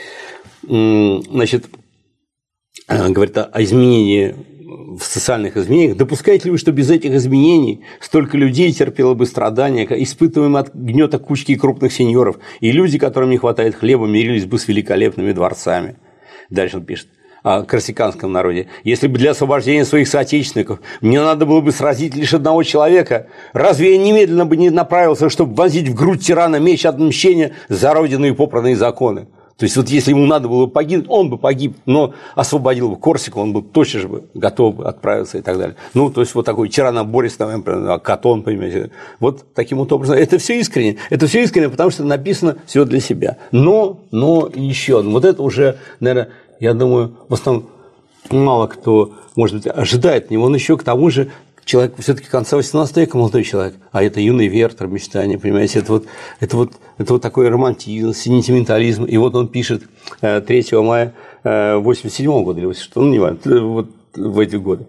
значит, говорит о изменении, в социальных изменениях. Допускаете ли вы, что без этих изменений столько людей терпело бы страдания, испытываемые от гнета кучки крупных сеньоров, и люди, которым не хватает хлеба, мирились бы с великолепными дворцами? Дальше он пишет о корсиканском народе. Если бы для освобождения своих соотечественников мне надо было бы сразить лишь одного человека, разве я немедленно бы не направился, чтобы вонзить в грудь тирана меч отмщения за родину и попранные законы? То есть, вот если ему надо было погибнуть, он бы погиб, но освободил бы Корсику, он был точно же бы готов бы отправиться и так далее. Ну, то есть, вот такой тираноборец, там, Катон, понимаете. Вот таким вот образом. Это все искренне. Это все искренне, потому что написано все для себя. Но, но еще одно. Вот это уже, наверное, я думаю, в основном мало кто, может быть, ожидает от него. Он еще к тому же человек все-таки конца восемнадцатого века, молодой человек, а это юный Вертер, мечтание, понимаете, это вот, это вот, это вот такой романтизм, сентиментализм. И вот он пишет третьего мая восемьдесят седьмого года, или восемьдесят шестого, ну, не важно, вот в эти годы.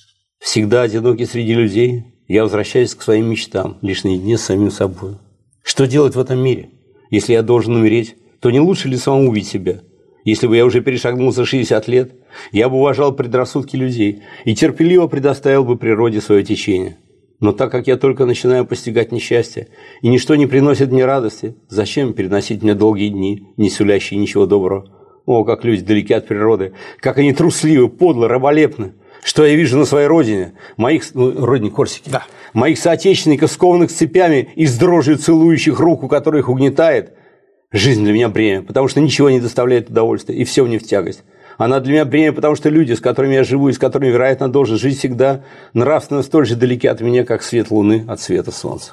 «Всегда одинокий среди людей, я возвращаюсь к своим мечтам, лишь наедине с самим собой. Что делать в этом мире? Если я должен умереть, то не лучше ли самому убить себя? Если бы я уже перешагнул за шестьдесят лет, я бы уважал предрассудки людей и терпеливо предоставил бы природе свое течение. Но так как я только начинаю постигать несчастье, и ничто не приносит мне радости, зачем переносить мне долгие дни, не сулящие ничего доброго? О, как люди далеки от природы, как они трусливы, подлы, раболепны. Что я вижу на своей родине, моих, ну, родине Корсики, да. моих соотечественников, скованных цепями и с дрожью целующих рук, у которых их угнетает. Жизнь для меня бремя, потому что ничего не доставляет удовольствия, и все мне в тягость. Она для меня бремя, потому что люди, с которыми я живу и с которыми, вероятно, должен жить всегда, нравственно столь же далеки от меня, как свет луны от света солнца.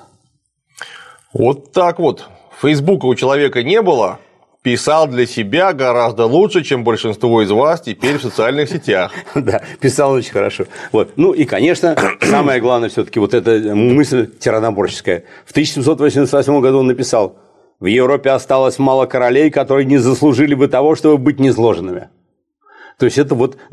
Вот так вот. Фейсбука у человека не было, писал для себя гораздо лучше, чем большинство из вас теперь в социальных сетях. Да, писал очень хорошо. Вот. Ну и, конечно, самое главное все-таки вот эта мысль тираноборческая. В тысяча семьсот восемьдесят восьмом году он написал: в Европе осталось мало королей, которые не заслужили бы того, чтобы быть низложенными. То есть это вот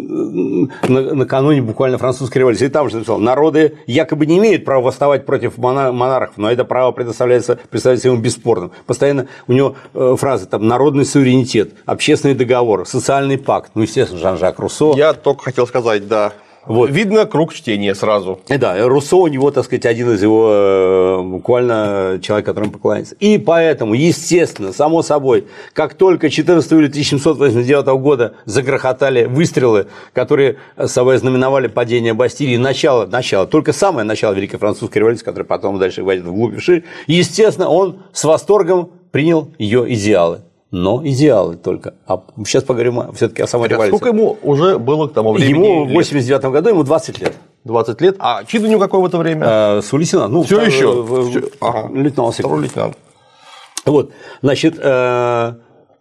накануне буквально французской революции. И там же написал: народы якобы не имеют права восставать против монархов, но это право предоставляется, представляется ему бесспорным. Постоянно у него фразы там: народный суверенитет, общественный договор, социальный пакт. Ну, естественно, Жан-Жак Руссо. Я только хотел сказать, да. Вот. Видно круг чтения сразу. И да, Руссо у него, так сказать, один из его буквально человек, которому поклоняется. И поэтому, естественно, само собой, как только четырнадцатого июля тысяча семьсот восемьдесят девятого года загрохотали выстрелы, которые собой знаменовали падение Бастилии, начало, начало, только самое начало Великой Французской революции, которая потом дальше войдет вглубь и вширь, естественно, он с восторгом принял ее идеалы. Но идеалы только. А сейчас поговорим все-таки о самой так, революции. Сколько ему уже было к тому времени? Ему в восемьдесят девятом году ему двадцать лет. двадцать лет. А чин у него какой в это время? А, с лейтенант. Ну, все втор... еще. В... Все... Ага. Лейтенант. Второй лейтенант. Вот, значит, э...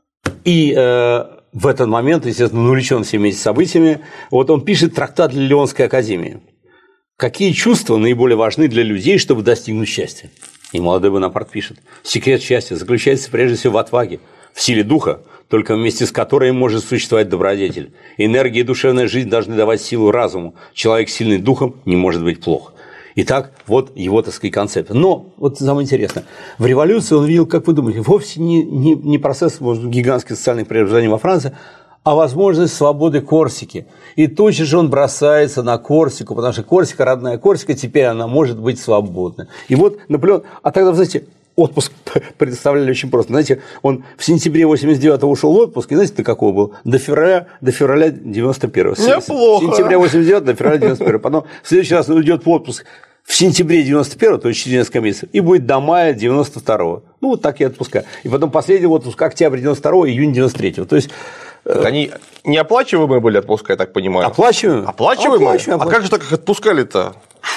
и э... в этот момент, естественно, увлечен всеми этими событиями, вот он пишет трактат для Лионской академии. Какие чувства наиболее важны для людей, чтобы достигнуть счастья? И молодой Бонапарт пишет: секрет счастья заключается прежде всего в отваге, в силе духа, только вместе с которой может существовать добродетель. Энергия и душевная жизнь должны давать силу разуму. Человек, сильный духом, не может быть плох. Итак, вот его, так сказать, концепция. Но, вот самое интересное, в революции он видел, как вы думаете, вовсе не, не, не процесс, может, гигантских социальных преобразований во Франции, а возможность свободы Корсики. И тотчас же он бросается на Корсику, потому что Корсика, родная Корсика, теперь она может быть свободна. И вот Наполеон, а тогда, вы знаете, отпуск предоставляли очень просто. Знаете, он в сентябре восемьдесят девятого ушел в отпуск, и знаете, до какого был? До февраля, до февраля девяносто первого. Неплохо. С сентября восемьдесят девятого до февраля девяносто первого. Потом в следующий раз он уйдет в отпуск в сентябре девяносто первого, то есть через несколько месяцев, и будет до мая девяносто второго. Ну, вот так и отпуска. И потом последний отпуск октябрь девяносто второго, июнь девяносто третьего. То есть они неоплачиваемые были отпуска, я так понимаю? Оплачиваемые. Оплачиваемые? Оплачиваемые. А как же так их отпускали-то?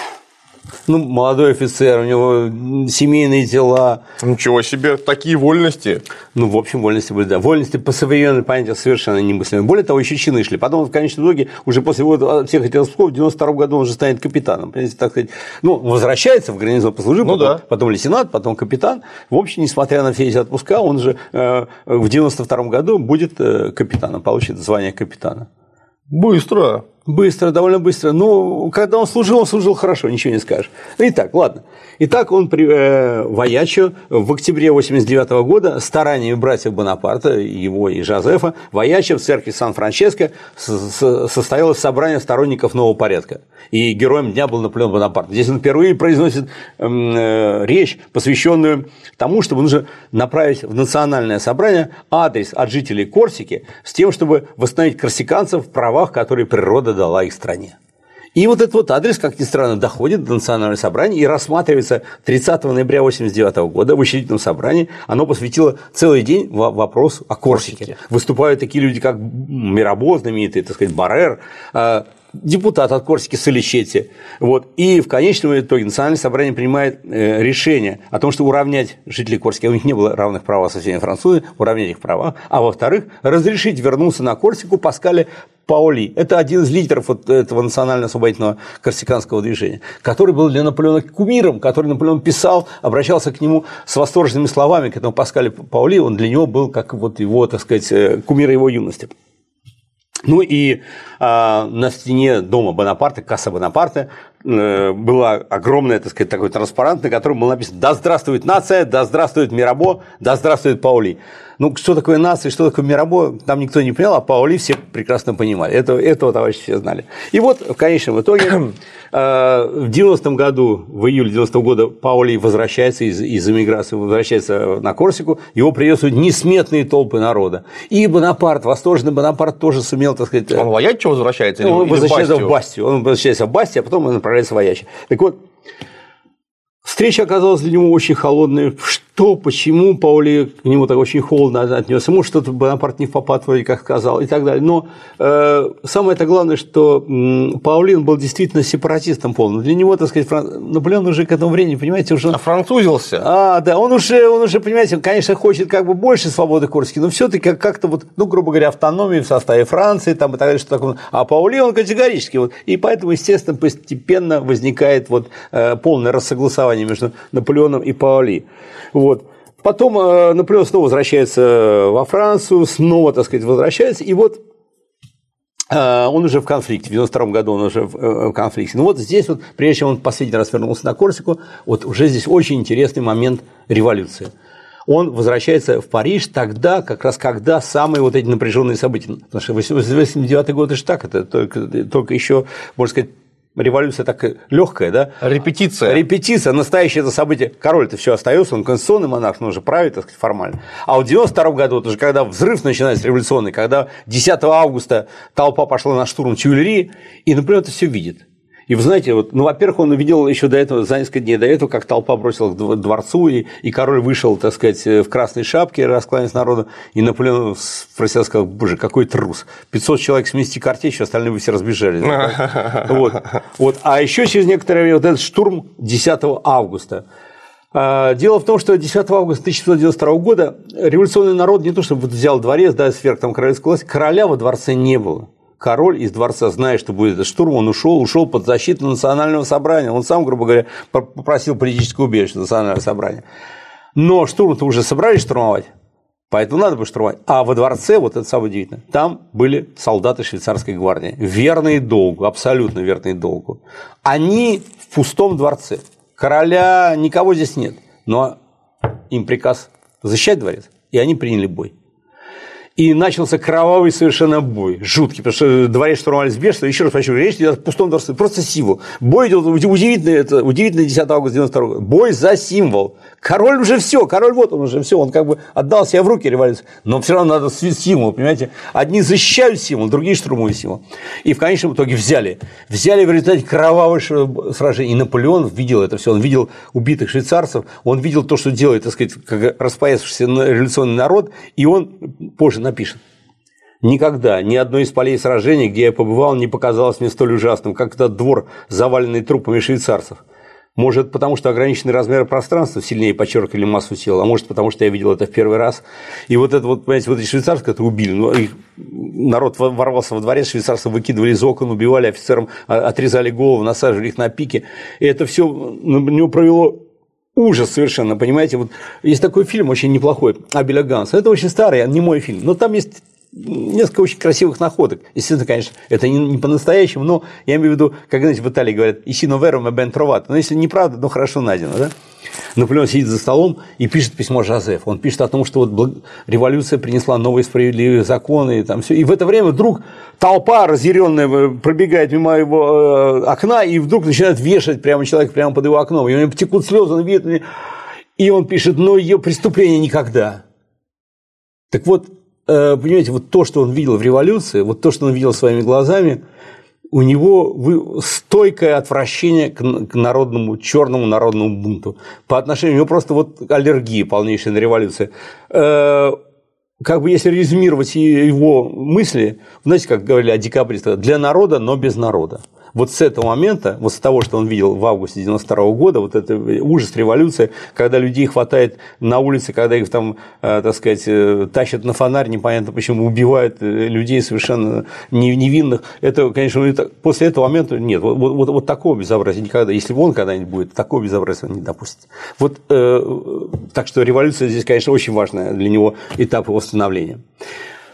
Ну, молодой офицер, у него семейные дела. Ничего себе, такие вольности. Ну, в общем, вольности были, да. Вольности по современным понятиям совершенно немыслимы. Более того, еще чины шли. Потом, в конечном итоге, уже после вот всех этих отпусков, в девяносто втором году он уже станет капитаном. Понимаете, так сказать, ну, возвращается в гарнизон, послужил, ну, потом, да. потом лейтенант, потом капитан. В общем, несмотря на все эти отпуска, он же э, в девяносто втором году будет э, капитаном, получит звание капитана. Быстро. Быстро, довольно быстро. Ну, когда он служил, он служил хорошо, ничего не скажешь. Итак, ладно. Итак, он при, э, воячил в октябре восемьдесят девятого года стараниями братьев Бонапарта, его и Жозефа, воячил в церкви Сан-Франческо состоялось собрание сторонников нового порядка. И героем дня был Наполеон Бонапарт. Здесь он впервые произносит э, речь, посвященную тому, чтобы нужно направить в национальное собрание адрес от жителей Корсики с тем, чтобы восстановить корсиканцев в правах, которые природа дала их стране. И вот этот вот адрес, как ни странно, доходит до национального собрания и рассматривается тридцатого ноября восемьдесят девятого года в учредительном собрании. Оно посвятило целый день вопросу о Корсике. Выступают такие люди, как Мирабо, знаменитый, так сказать, Баррер, депутат от Корсики Соличетти. Вот. И в конечном итоге национальное собрание принимает решение о том, что уравнять жителей Корсики, у них не было равных прав со всеми французами, уравнять их права, а во-вторых, разрешить вернуться на Корсику Паскале Паули. Это один из лидеров вот этого национально-освободительного корсиканского движения, который был для Наполеона кумиром, который Наполеон писал, обращался к нему с восторженными словами, к этому Паскале Паули, он для него был как вот его, так сказать, кумир его юности. Ну и а, на стене дома Бонапарта, касса Бонапарта, была огромная, так сказать, такой транспарант, на котором было написано «Да здравствует нация, да здравствует Мирабо, да здравствует Паули». Ну, что такое нация, что такое Мирабо, там никто не понял, а Паули все прекрасно понимали. Это, этого товарищи все знали. И вот, в конечном итоге, в девяностом году, в июле девяностого года Паули возвращается из, из эмиграции, возвращается на Корсику, его приветствуют несметные толпы народа. И Бонапарт, восторженный Бонапарт тоже сумел, так сказать… Он в Аяччо возвращается? Или, он или возвращается в Бастию. Он возвращается в Бастию, а потом он направляется в Аяччо. Так вот, встреча оказалась для него очень холодной. Что, почему Паули к нему так очень холодно отнесся? Может, что-то Бонапарт не в попад вроде как сказал и так далее. Но э, самое-то главное, что м, Паулин был действительно сепаратистом полным. Для него, так сказать, Фран... Наполеон уже к этому времени, понимаете, уже… Офранцузился. А, да, он уже, он уже, понимаете, он, конечно, хочет как бы больше свободы Корсики, но все-таки как-то вот, ну, грубо говоря, автономии в составе Франции там, и так далее, что такое. А Паули, он категорически. Вот, и поэтому, естественно, постепенно возникает вот, э, полное рассогласование между Наполеоном и Паули. Вот. Потом Наполеон снова возвращается во Францию, снова, так сказать, возвращается, и вот он уже в конфликте, в девяносто втором году он уже в конфликте. Ну вот здесь, вот, прежде чем он последний раз вернулся на Корсику, вот уже здесь очень интересный момент революции. Он возвращается в Париж тогда, как раз когда самые вот эти напряженные события. Потому что восемьдесят девятый год, это же так, это только, только еще, можно сказать, революция такая легкая, да? Репетиция. Репетиция, настоящее это событие. Король-то все остается, он конституционный монарх, но уже правит, так сказать, формально. А вот в девяносто втором году, вот уже когда взрыв начинается революционный, когда десятого августа толпа пошла на штурм Тюильри, и Наполеон это все видит. И вы знаете, вот, ну, во-первых, он увидел еще до этого, за несколько дней до этого, как толпа бросилась к дворцу, и, и король вышел, так сказать, в красной шапке, раскланяясь народу, и Наполеон про себя сказал: боже, какой трус, пятьсот человек с семидесяти картечью, остальные бы все разбежались. Вот. Вот. А еще через некоторое время вот этот штурм десятого августа. Дело в том, что десятого августа тысяча пятьсот девяносто второго года революционный народ не то чтобы взял дворец, да, сверх там королевской власти, короля во дворце не было. Король из дворца, зная, что будет этот штурм, он ушел, ушел под защиту национального собрания. Он сам, грубо говоря, попросил политическое убежище национального собрания. Но штурм-то уже собрались штурмовать, поэтому надо было штурмовать. А во дворце, вот это самое удивительное, там были солдаты швейцарской гвардии, верные долгу, абсолютно верные долгу. Они в пустом дворце. Короля никого здесь нет, но им приказ защищать дворец, и они приняли бой. И начался кровавый совершенно бой, жуткий, потому что дворец штурмовали с бешенством. Еще раз хочу, речь идет о пустом дворце, просто символ. Бой идет удивительный, это удивительный десятого августа девяносто второго года. Бой за символ. Король уже все, король вот он уже все, он как бы отдал себя в руки революции, но все равно надо символ, понимаете? Одни защищают символ, другие штурмуют символ. И в конечном итоге взяли. Взяли в результате кровавого сражения. И Наполеон видел это все, он видел убитых швейцарцев, он видел то, что делает, так сказать, как распоясавшийся революционный народ, и он позже напишет: никогда ни одно из полей сражений, где я побывал, не показалось мне столь ужасным, как этот двор, заваленный трупами швейцарцев. Может, потому что ограниченный размер пространства сильнее подчеркивали массу тела, а может, потому что я видел это в первый раз. И вот это вот, понимаете, вот эти швейцарцы, которые убили, ну, их, народ ворвался во дворец, швейцарцев выкидывали из окон, убивали офицерам, отрезали голову, насаживали их на пики. И это все на него провело ужас совершенно, понимаете. Вот есть такой фильм очень неплохой «Абеля Ганса». Это очень старый, не мой фильм, но там есть несколько очень красивых находок. Естественно, конечно, это не, не по-настоящему, но я имею в виду, как, знаете, в Италии говорят «Исино верум e ben trovato». Но если неправда, но хорошо найдено, да? Наполеон сидит за столом и пишет письмо Жозефу. Он пишет о том, что вот революция принесла новые справедливые законы. И, там все. И в это время вдруг толпа разъяренная пробегает мимо его окна и вдруг начинает вешать прямо человека прямо под его окном. И у него текут слезы, он видит, и он пишет: но ее преступление никогда. Так вот, понимаете, вот то, что он видел в революции, вот то, что он видел своими глазами, у него стойкое отвращение к народному, черному народному бунту. По отношению, у него просто вот аллергия полнейшая на революцию. Как бы если резюмировать его мысли, знаете, как говорили о декабристах, для народа, но без народа. Вот с этого момента, вот с того, что он видел в августе девяносто второго года, вот это ужас революции, когда людей хватает на улице, когда их там, так сказать, тащат на фонарь, непонятно почему, убивают людей совершенно невинных, это, конечно, после этого момента нет, вот, вот, вот такого безобразия никогда, если он когда-нибудь будет, такого безобразия он не допустит. Вот, э, так что революция здесь, конечно, очень важная для него этап его становления.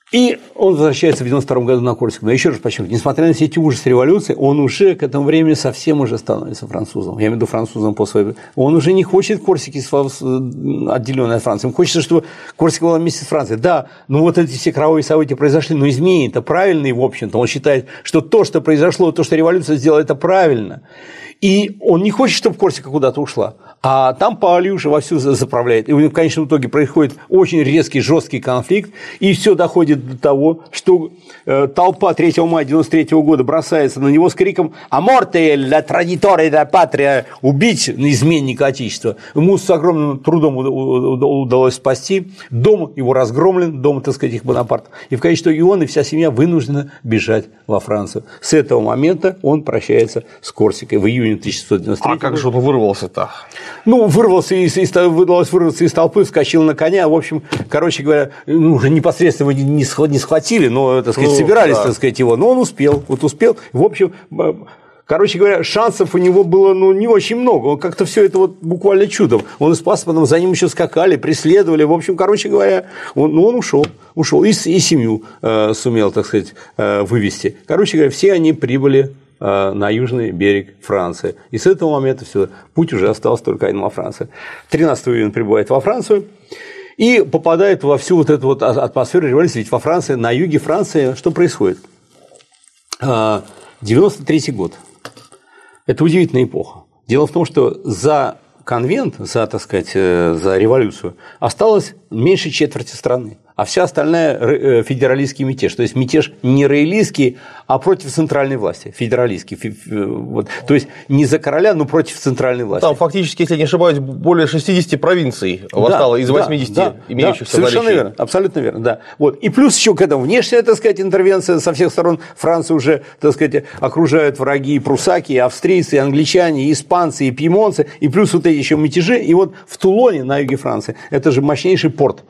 И он возвращается в девяносто втором году на Корсику. Но еще раз подчеркну, несмотря на все эти ужасы революции, он уже к этому времени совсем уже становится французом. Я имею в виду французом по своей... Он уже не хочет Корсики отделенной от Франции. Он хочет, чтобы Корсика была вместе с Францией. Да, ну вот эти все кровавые события произошли, но изменения-то правильные, в общем-то. Он считает, что то, что произошло, то, что революция сделала, это правильно. И он не хочет, чтобы Корсика куда-то ушла. А там Паоли уже вовсю заправляет. И в конечном итоге происходит очень резкий, жесткий конфликт, и все доходит до того, что э, толпа третьего мая девяносто третьего года бросается на него с криком «А морте ля традиторе да патрия» – убить изменника Отечества. Ему с огромным трудом удалось спасти. Дом его разгромлен, дом, так сказать, их Бонапарта. И в конечном итоге он и вся семья вынуждены бежать во Францию. С этого момента он прощается с Корсикой в июне тысяча семьсот девяносто третьего года. А как же он вырвался-то? Ну, вырвался из, из, удалось вырваться из толпы, вскочил на коня. В общем, короче говоря, ну, уже непосредственно его не схватили, но, так сказать, ну, собирались, да. так сказать, его. Но он успел. Вот успел. В общем, короче говоря, шансов у него было ну, не очень много. Он как-то все это вот буквально чудом. Он спас, потом за ним еще скакали, преследовали. В общем, короче говоря, он, ну, он ушел. Ушел. И, и семью э, сумел, так сказать, э, вывести. Короче говоря, все они прибыли на южный берег Франции. И с этого момента все, путь уже остался только один во Франции. тринадцатого июня он прибывает во Францию и попадает во всю вот эту вот атмосферу революции. Ведь во Франции, на юге Франции, что происходит? девяносто третий год. Это удивительная эпоха. Дело в том, что за конвент, за, так сказать, за революцию осталось меньше четверти страны. А вся остальная федералистский мятеж. То есть мятеж не роялистский, а против центральной власти. Федералистский. Вот. То есть не за короля, но против центральной власти. Там фактически, если не ошибаюсь, более шестидесяти провинций восстало да, из восьмидесяти да, имеющихся да, совершенно верно, абсолютно верно. Да. Вот. И плюс еще к этому внешняя, так сказать, интервенция со всех сторон. Францию уже, так сказать, окружают враги и прусаки, и австрийцы, и англичане, и испанцы, и пьемонцы. И плюс вот эти еще мятежи. И вот в Тулоне, на юге Франции, это же мощнейший порт.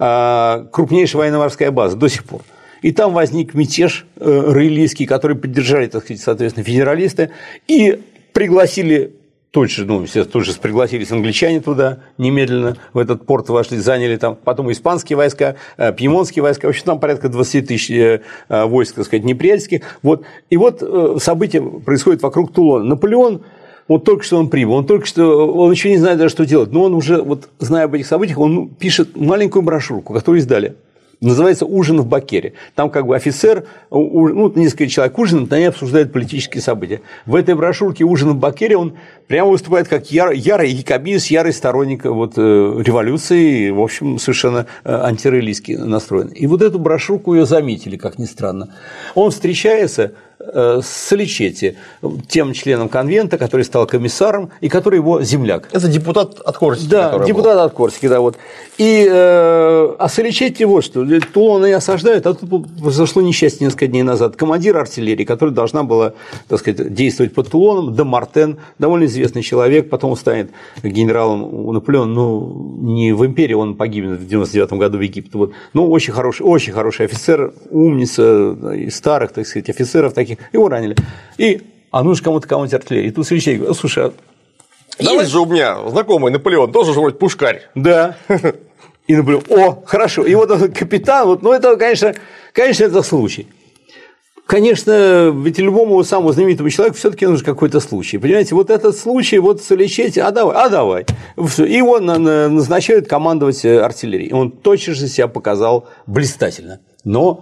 Крупнейшая военно-морская база до сих пор. И там возник мятеж роялистский, который поддержали, так сказать, соответственно, федералисты, и пригласили, тут же, ну, естественно, тут же пригласились англичане туда немедленно, в этот порт вошли, заняли там, потом испанские войска, пьемонтские войска, в общем, там порядка двадцать тысяч войск, так сказать, неприятельских. Вот. И вот события происходят вокруг Тулона. Наполеон, вот только что он прибыл, он только что, он еще не знает даже, что делать, но он уже, вот, зная об этих событиях, он пишет маленькую брошюрку, которую издали. Называется «Ужин в Баккере». Там как бы офицер, ну, несколько человек ужинают, они обсуждают политические события. В этой брошюрке «Ужин в Баккере» он прямо выступает как яр, ярый якобинец, ярый сторонник вот, революции, и, в общем, совершенно антироялистски настроен. И вот эту брошюрку ее заметили, как ни странно. Он встречается с Соличетти, тем членом конвента, который стал комиссаром и который его земляк. Это депутат от Корсики. Да, депутат был. от Корсики, да, вот. И, э, а Соличетти вот что, Тулон и осаждают, а тут произошло несчастье несколько дней назад. Командир артиллерии, которая должна была, так сказать, действовать под Тулоном, де Мартен, довольно известный человек, потом станет генералом у Наполеона, ну, не в империи, он погибнет в девяносто девятом году в Египте, вот. Ну, очень хороший, очень хороший офицер, умница, из старых, так сказать, офицеров таких. Его ранили. И, а нужно кому-то командовать артиллерией. И тут Соличетти говорит: слушай, а... Давай есть же у меня знакомый Наполеон, тоже же вроде пушкарь. Да. И Наполеон: о, хорошо. И вот этот капитан, вот, ну, это, конечно, конечно, это случай. Конечно, ведь любому самому знаменитому человеку все-таки нужен какой-то случай. Понимаете, вот этот случай, вот Соличетти, а давай, а давай. И его назначают командовать артиллерией. Он точно же себя показал блистательно. Но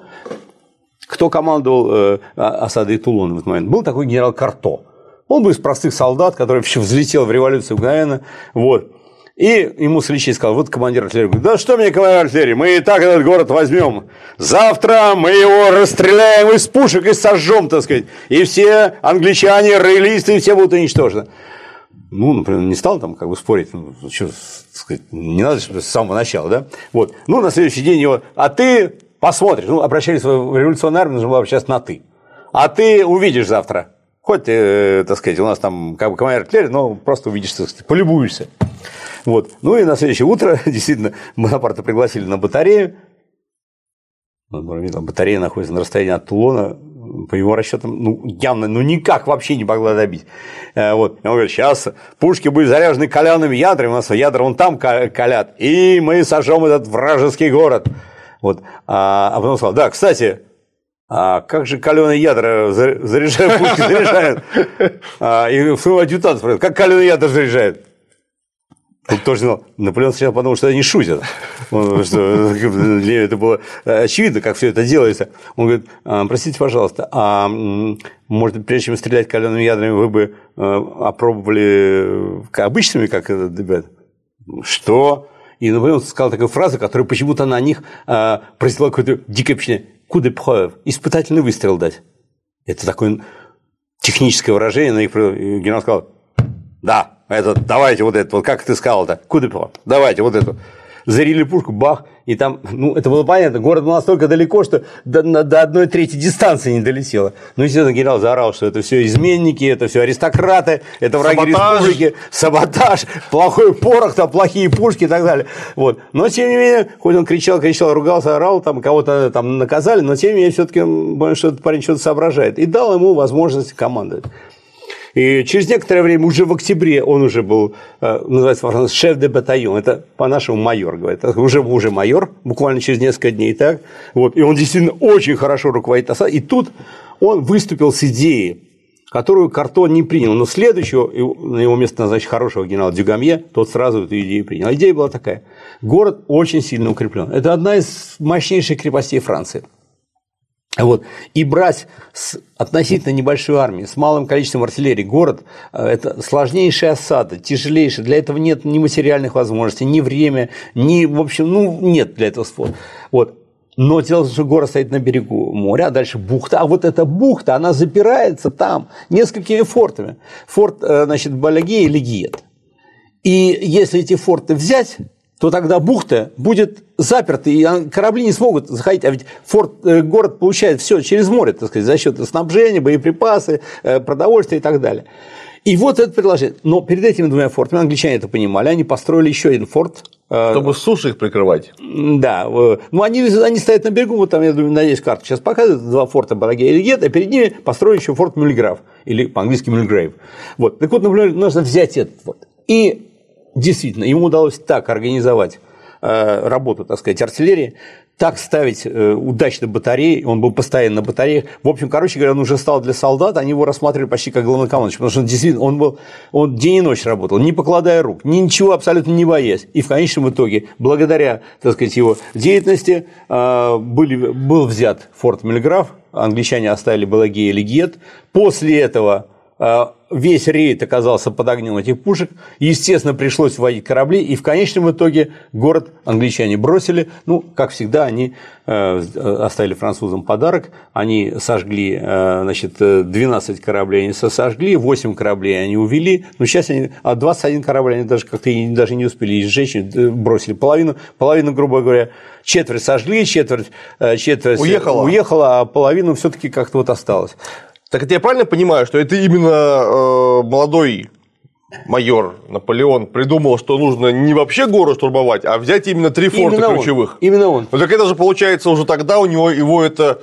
кто командовал э, осадой Тулона в этот момент? Был такой генерал Карто. Он был из простых солдат, который вообще взлетел в революцию мгновенно. Вот. И ему Соличетти сказал: вот командир артиллерии. Говорит: да что мне командир артиллерии, мы и так этот город возьмем. Завтра мы его расстреляем из пушек и сожжем, так сказать. И все англичане, роялисты, все будут уничтожены. Ну, например, не стал там как бы спорить, ну, что, сказать, не надо с самого начала, да? Вот. Ну, на следующий день его: а ты посмотришь, ну, обращались в революционную армию, нужно было обращаться на «ты». А ты увидишь завтра. Хоть, э, так сказать, у нас там как бы командир артиллерии, но просто увидишь, так сказать, полюбуешься. Вот. Ну, и на следующее утро, действительно, Бонапарта пригласили на батарею. Батарея находится на расстоянии от Тулона, по его расчетам, ну, явно, ну, никак вообще не могла добить. Вот. Он говорит: сейчас пушки будут заряжены калеными ядрами, у нас ядра вон там калят, и мы сожжем этот вражеский город. Вот. А, а потом сказал, да, кстати, а как же каленые ядра заряжают, пушки заряжают? А, и своего адъютанта спрашивает, как каленые ядра заряжают? Он тоже знал. Наполеон сначала подумал, что они шутят. Он, что, для него это было очевидно, как все это делается. Он говорит, простите, пожалуйста, а может быть, прежде чем стрелять калеными ядрами, вы бы опробовали обычными, как ребят? Что? И Наполеон сказал такую фразу, которая почему-то на них произвела какое-то дикое впечатление. Coup de preuve. Испытательный выстрел дать. Это такое техническое выражение. На их... И генерал сказал, да. Это, давайте вот это, вот как ты сказал-то, куда давайте вот это. Зарили пушку, бах, и там, ну, это было понятно, город был настолько далеко, что до, до одной трети дистанции не долетело. Ну, естественно, генерал заорал, что это все изменники, это все аристократы, это враги саботаж. Республики, саботаж, плохой порох, там, плохие пушки и так далее. Вот. Но, тем не менее, хоть он кричал, кричал, ругался, орал, там, кого-то там наказали, но, тем не менее, все-таки понял, что этот парень что-то соображает. И дал ему возможность командовать. И через некоторое время, уже в октябре, он уже был, называется, шеф де батальон, это по-нашему майор, говорит, уже, уже майор, буквально через несколько дней, так, вот, и он действительно очень хорошо руководит осадой, и тут он выступил с идеей, которую Картон не принял, но следующего, на его место назначить хорошего генерала Дюгамье, тот сразу эту идею принял. Идея была такая, город очень сильно укреплен, это одна из мощнейших крепостей Франции. Вот. И брать с относительно небольшой армией, с малым количеством артиллерии город – это сложнейшая осада, тяжелейшая. Для этого нет ни материальных возможностей, ни времени, ни, в общем, ну, нет для этого способа. Вот. Но дело в том, что город стоит на берегу моря, а дальше бухта. А вот эта бухта, она запирается там несколькими фортами. Форт, значит, Баляге и Легиет. И если эти форты взять, то тогда бухта будет заперта, и корабли не смогут заходить. А ведь форт, город получает все через море, так сказать, за счет снабжения, боеприпасы, продовольствия и так далее. И вот это предложение. Но перед этими двумя фортами, англичане это понимали, они построили еще один форт. Чтобы с суши их прикрывать. Да. Ну, они, они стоят на берегу, вот там, я думаю, надеюсь, карту сейчас показывают, два форта Балаге и Легет, а перед ними построили еще форт Мюльграф, или по-английски Мюльгрейв. Вот. Так вот, например, нужно взять этот форт. И действительно, ему удалось так организовать э, работу, так сказать, артиллерии, так ставить э, удачно батареи, он был постоянно на батареях. В общем, короче говоря, он уже стал для солдат, они его рассматривали почти как главнокомандующий, потому что он действительно, он был, он день и ночь работал, не покладая рук, ничего абсолютно не боясь. И в конечном итоге, благодаря, так сказать, его деятельности, э, были, был взят форт Мюльграф, англичане оставили Балаге и Легет. После этого весь рейд оказался под огнем этих пушек, естественно, пришлось вводить корабли, и в конечном итоге город англичане бросили, ну, как всегда, они оставили французам подарок, они сожгли, значит, двенадцать кораблей они сожгли, восемь кораблей они увели, но сейчас они, а двадцать один корабль они даже как-то даже не успели сжечь, бросили половину, половину, грубо говоря, четверть сожгли, четверть, четверть уехала. уехала, а половину все-таки как-то вот осталось. Так это я правильно понимаю, что это именно э, молодой майор Наполеон придумал, что нужно не вообще город штурмовать, а взять именно три форта именно ключевых? Он. Именно он. Ну так это же получается уже тогда у него его это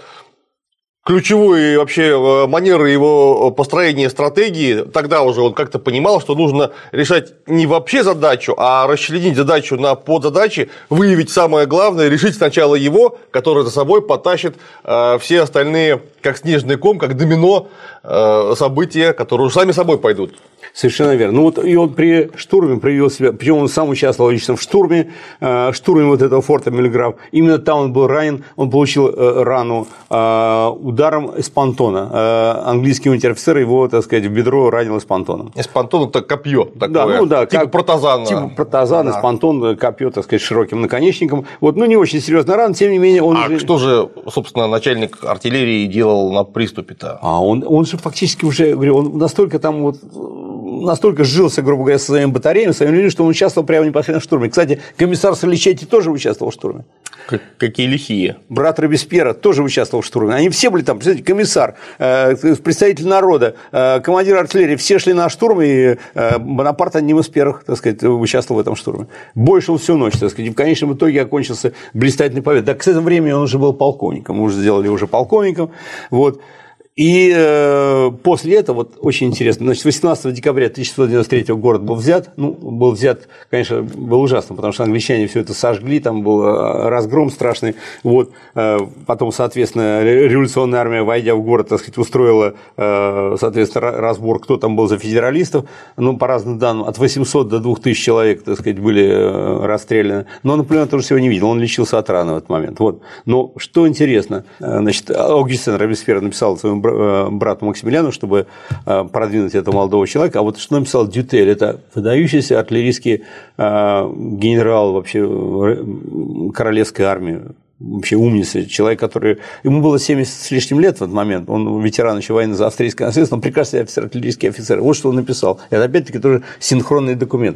ключевой вообще манеры его построения стратегии, тогда уже он как-то понимал, что нужно решать не вообще задачу, а расчленить задачу на подзадачи, выявить самое главное, решить сначала его, который за собой потащит э, все остальные, как снежный ком, как домино, э, события, которые уже сами собой пойдут. Совершенно верно. Ну вот и он при штурме проявил себя, причем он сам участвовал лично в штурме, э, штурме вот этого форта Мюльграф. Именно там он был ранен, он получил э, рану э, ударом из понтона. Э, английский унтер-офицер его, так сказать, в бедро ранил из понтона. Из понтона это копье такое, да, ну, да, типа как, протазана. Типа протазана, да. Из понтона, копье, так сказать, с широким наконечником. Вот, ну не очень серьезная рана, тем не менее он. А же... что же, собственно, начальник артиллерии делал на приступе-то? А он, он же фактически уже, говорю, он настолько там вот. Настолько сжился, грубо говоря, со своими батареями, своими людьми, что он участвовал прямо непосредственно в штурме. Кстати, комиссар Соличетти тоже участвовал в штурме. Какие лихие. Брат Робеспьера тоже участвовал в штурме. Они все были там, представляете, комиссар, представитель народа, командир артиллерии, все шли на штурм, и Бонапарт одним из первых, так сказать, участвовал в этом штурме. Бой шел всю ночь, так сказать, и в конечном итоге окончился блистательной победой. Да, к этому времени он уже был полковником, мы уже сделали уже полковником, вот. И э, после этого, вот очень интересно, значит, восемнадцатого декабря тысяча шестьсот девяносто третьего город был взят, ну, был взят, конечно, был ужасно, потому что англичане все это сожгли, там был разгром страшный, вот, э, потом, соответственно, революционная армия, войдя в город, так сказать, устроила, э, соответственно, разбор, кто там был за федералистов, ну, по разным данным, от восьмисот до двух тысяч человек, так сказать, были расстреляны, но Наполеон тоже всего не видел, он лечился от раны в этот момент, вот, но что интересно, значит, Огюстен Робеспьер написал своему брату Максимилиану, чтобы продвинуть этого молодого человека. А вот что написал Дютель, это выдающийся артиллерийский генерал вообще королевской армии, вообще умница, человек, который… Ему было семьдесят с лишним лет в этот момент, он ветеран еще войны за австрийское наследство, он прекрасный офицер, артиллерийский офицер. Вот что он написал. Это опять-таки тоже синхронный документ.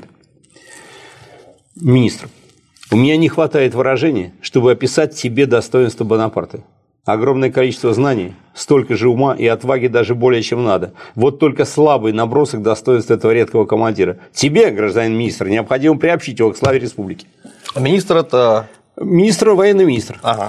Министр, у меня не хватает выражений, чтобы описать тебе достоинство Бонапарта. Огромное количество знаний, столько же ума и отваги даже более, чем надо. Вот только слабый набросок достоинства этого редкого командира. Тебе, гражданин министр, необходимо приобщить его к славе республики. Министр – это… Министр, военный министр. Ага.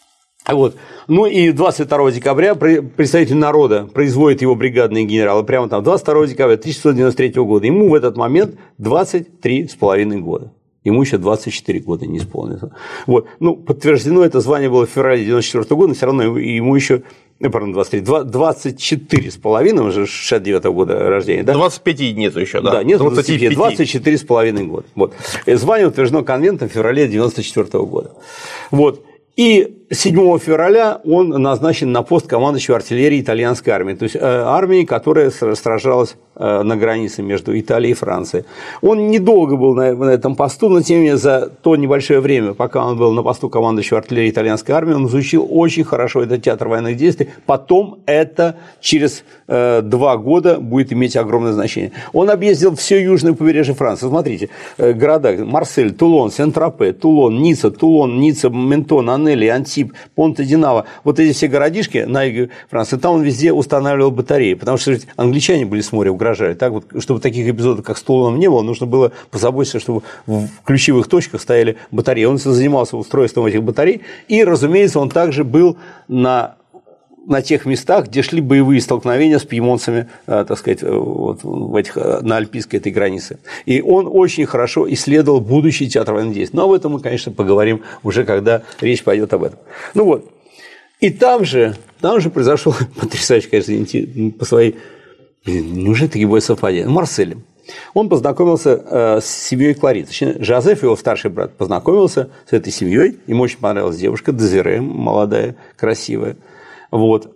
Вот. Ну и двадцать второго декабря представитель народа производит его бригадные генералы. Прямо там двадцать второго декабря тысяча шестьсот девяносто третьего года. Ему в этот момент двадцать три с половиной года. Ему еще двадцать четыре года не исполнилось. Вот. Ну, подтверждено это звание было в феврале девяносто четвёртого года, но все равно ему еще, пардон, двадцать три, двадцать четыре с половиной, уже шестьдесят девятого года рождения, да? двадцать пять нету еще, да? Да, нет, двадцать пять, двадцать четыре с половиной года. Вот. Звание утверждено конвентом в феврале девяносто четвёртого года. Вот. И седьмого февраля он назначен на пост командующего артиллерии итальянской армии, то есть армии, которая сражалась на границе между Италией и Францией. Он недолго был на этом посту, но тем не менее за то небольшое время, пока он был на посту командующего артиллерии итальянской армии, он изучил очень хорошо этот театр военных действий. Потом это через два года будет иметь огромное значение. Он объездил все южное побережье Франции. Смотрите, города Марсель, Тулон, Сен-Тропе, Тулон, Ницца, Тулон, Ницца, Ментон, Аннели, Антиб, Понте-Динаво. Вот эти все городишки на юге Франции, там он везде устанавливал батареи, потому что англичане были с моря угрожали. Так вот, чтобы таких эпизодов, как с Тулоном, не было, нужно было позаботиться, чтобы в ключевых точках стояли батареи. Он занимался устройством этих батарей, и, разумеется, он также был на на тех местах, где шли боевые столкновения с пьемонцами, так сказать, вот в этих, на альпийской этой границе. И он очень хорошо исследовал будущий театр военных действий. Но об этом мы, конечно, поговорим уже, когда речь пойдет об этом. Ну вот. И там же, там же произошел потрясающий, конечно, по своей… Неужели такие были совпадения? В Марселе. Он познакомился с семьей Клари. Точнее, Жозеф, его старший брат, познакомился с этой семьей. Ему очень понравилась девушка, Дезире, молодая, красивая. Вот.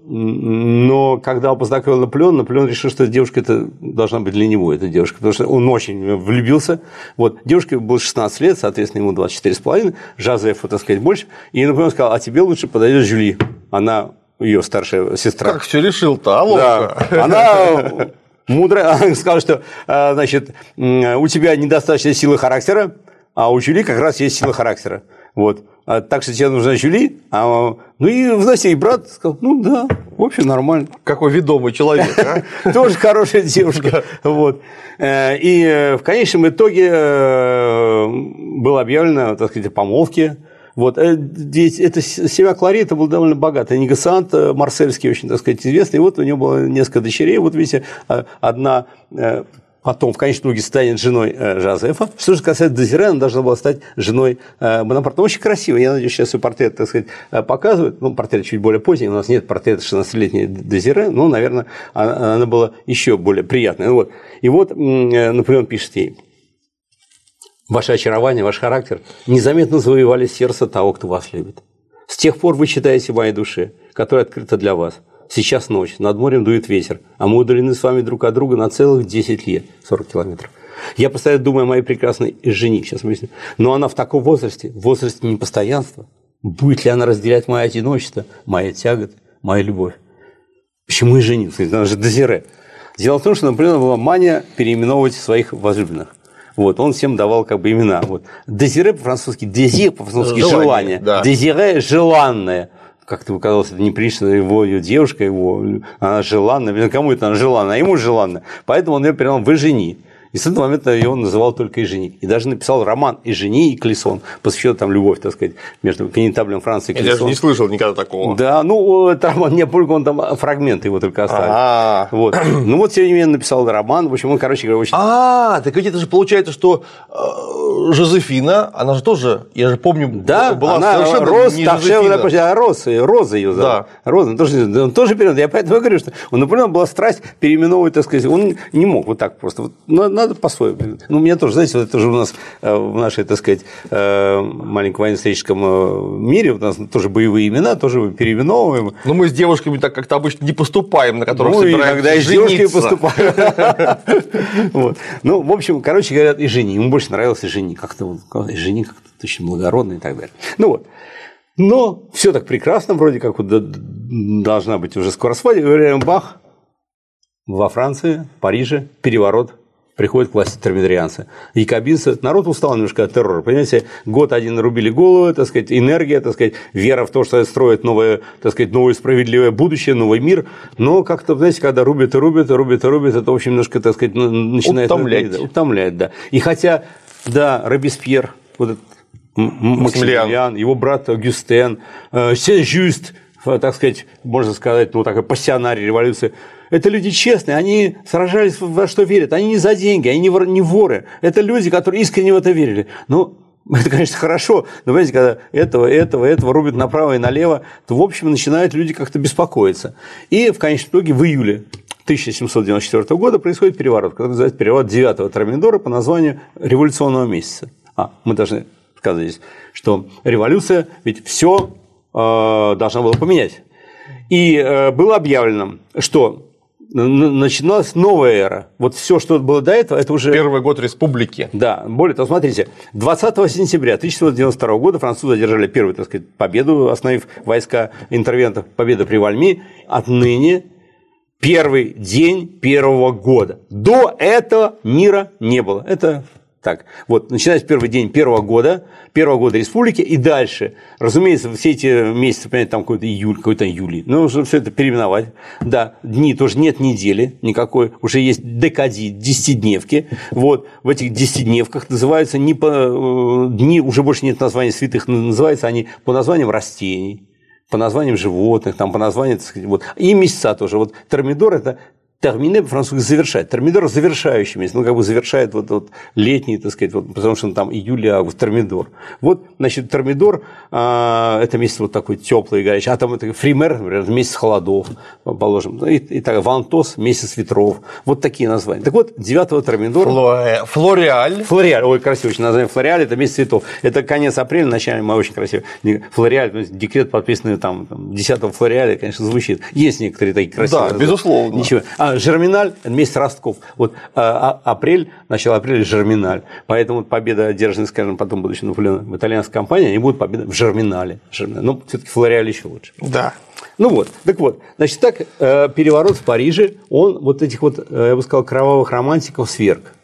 Но когда он познакомил Наполеона, Наполеон решил, что девушка это должна быть для него, эта девушка, потому что он очень влюбился. Вот. Девушке было шестнадцать лет, соответственно, ему двадцать четыре с половиной, Жозефу, так сказать, больше. И Наполеон сказал: а тебе лучше подойдет Жюли. Она ее старшая сестра. Как все решил-то, а ловко. Да. Она мудрая, она сказала, что значит, у тебя недостаточно силы характера, а у Жюли как раз есть сила характера. Вот. А так что тебе нужна Жюли, а, ну и в и брат сказал: ну да, в общем, нормально. Какой ведомый человек, а? Тоже хорошая девушка. Вот. И в конечном итоге было объявлено, так сказать, о помолвке. Вот. Ведь это семья Клари, это был довольно богатый негациант марсельский, очень, так сказать, известный. И вот у него было несколько дочерей. Вот видите, одна… Потом в конечном итоге станет женой Жозефа. Что же касается Дезире, она должна была стать женой Бонапарта. Очень красиво. Я надеюсь, сейчас ее портрет, так сказать, показывают. Ну, портрет чуть более поздний. У нас нет портрета шестнадцатилетней Дезире. Но, наверное, она, она была еще более приятной. Вот. И вот Наполеон пишет ей: ваше очарование, ваш характер незаметно завоевали сердце того, кто вас любит. С тех пор вы читаете в моей душе, которая открыта для вас. Сейчас ночь, над морем дует ветер, а мы удалены с вами друг от друга на целых десять лет, сорок километров. Я постоянно думаю о моей прекрасной жене, сейчас объясню. Но она в таком возрасте, в возрасте непостоянства. Будет ли она разделять мое одиночество, мои тяготы, мою любовь? Почему и женился? Она же Дезире. Дело в том, что, например, была мания переименовывать своих возлюбленных. Вот, он всем давал как бы имена. Вот. Дезире по-французски, дезир по-французски желание, желание. Да. Дезире желанное. Как-то казалось, это неприлично, его ее девушка, его, она желанна, кому это она желанна, а ему желанна. Поэтому он ее передал: вы жени. И с этого момента его называл только Эжени. И даже написал роман «Эжени и Клисон», посвященный там любовь, так сказать, между конетаблем Франции и Клисон. Я даже не слышал никогда такого. Да, ну, это роман не только, он там фрагменты его только оставил. Вот. Ну, вот, тем не менее, написал роман. В общем, он, короче говоря, очень... А, так ведь это же получается, что Жозефина, она же тоже, я же помню, да, была она совершенно Роз, не так, Жозефина. А Роза, Роза ее зовут. Да. Роза, он тоже, он тоже переименовал. Я поэтому говорю, что у Наполеона была страсть переименовывать, так сказать, он не мог вот так просто. Вот, надо по-своему. Ну, у меня тоже, знаете, вот это же у нас в нашей, так сказать, маленьком военно-историческом мире у нас тоже боевые имена, тоже переименовываем. Ну, мы с девушками так как-то обычно не поступаем, на которых ну, собираемся иногда и с девушкой поступаем. Ну, в общем, короче говоря, и жени. Ему больше нравилось и жени. Как-то и жени как-то очень благородно и так далее. Ну вот. Но все так прекрасно, вроде как вот должна быть уже скоро свадьба. Бах, во Франции, в Париже, переворот, приходят к власти термидорианцы. Якобинцы, народ устал немножко от террора, понимаете, год один рубили голову, так сказать, энергия, так сказать, вера в то, что строит новое, так сказать, новое справедливое будущее, новый мир, но как-то, знаете, когда рубят и рубят, и рубят и рубят, это, в общем, немножко, так сказать, начинает... Утомлять. Утомлять, да. И хотя, да, Робеспьер, вот этот Максимилиан, его брат Гюстен, Сен-Жюст, так сказать, можно сказать, ну, такой пассионарий революции. Это люди честные, они сражались во что верят, они не за деньги, они не воры. Это люди, которые искренне в это верили. Ну, это, конечно, хорошо, но, понимаете, когда этого, этого, этого рубят направо и налево, то, в общем, начинают люди как-то беспокоиться. И, в конечном итоге, в июле тысяча семьсот девяносто четвёртого года происходит переворот, который называется переворот девятого Термидора по названию революционного месяца. А, мы должны сказать здесь, что революция ведь все э, должна была поменять. И э, было объявлено, что начиналась новая эра. Вот все, что было до этого, это уже... Первый год республики. Да. Более того, смотрите, двадцатого сентября тысяча семьсот девяносто второго года французы одержали первую, так сказать, победу, остановив войска интервентов, победа при Вальми. Отныне первый день первого года. До этого мира не было. Это... Так, вот, начинается первый день первого года, первого года республики, и дальше, разумеется, все эти месяцы, понимаете, там какой-то июль, какой-то июль, ну, нужно все это переименовать, да, дни тоже нет недели никакой, уже есть декади, десятидневки, вот, в этих десятидневках называются не по, дни, уже больше нет названий святых, называются они по названиям растений, по названиям животных, там, по названиям, так сказать, вот, и месяца тоже, вот, термидор – это термине по-французски завершать. Термидор завершающий месяц, ну, как бы завершает вот, вот летний, так сказать, вот, потому что там июль, август, термидор. Вот, значит, термидор а, это месяц вот такой теплый и горячий, а там это фример, например, месяц холодов, положим, и, и так, вантос, месяц ветров. Вот такие названия. Так вот, девятого термидора. Фло... Флореаль. Флореаль, ой, красиво очень название. Флореаль – это месяц цветов. Это конец апреля, начало мая, очень красиво. Флореаль, декрет, подписанный там, там десятого флореаля, конечно, звучит. Есть некоторые такие красивые. Да, безусловно. Ничего. А Жерминаль – месяц ростков. Вот а, а, апрель, начало апреля – Жерминаль. Поэтому вот победа, одержанная, скажем, потом будущего Наполеона в итальянской кампании, они будут победа в Жерминале. Жерминале. Но все-таки Флореаль еще лучше. Да. Ну вот, так вот, значит, так переворот в Париже, он вот этих вот, я бы сказал, кровавых романтиков сверг.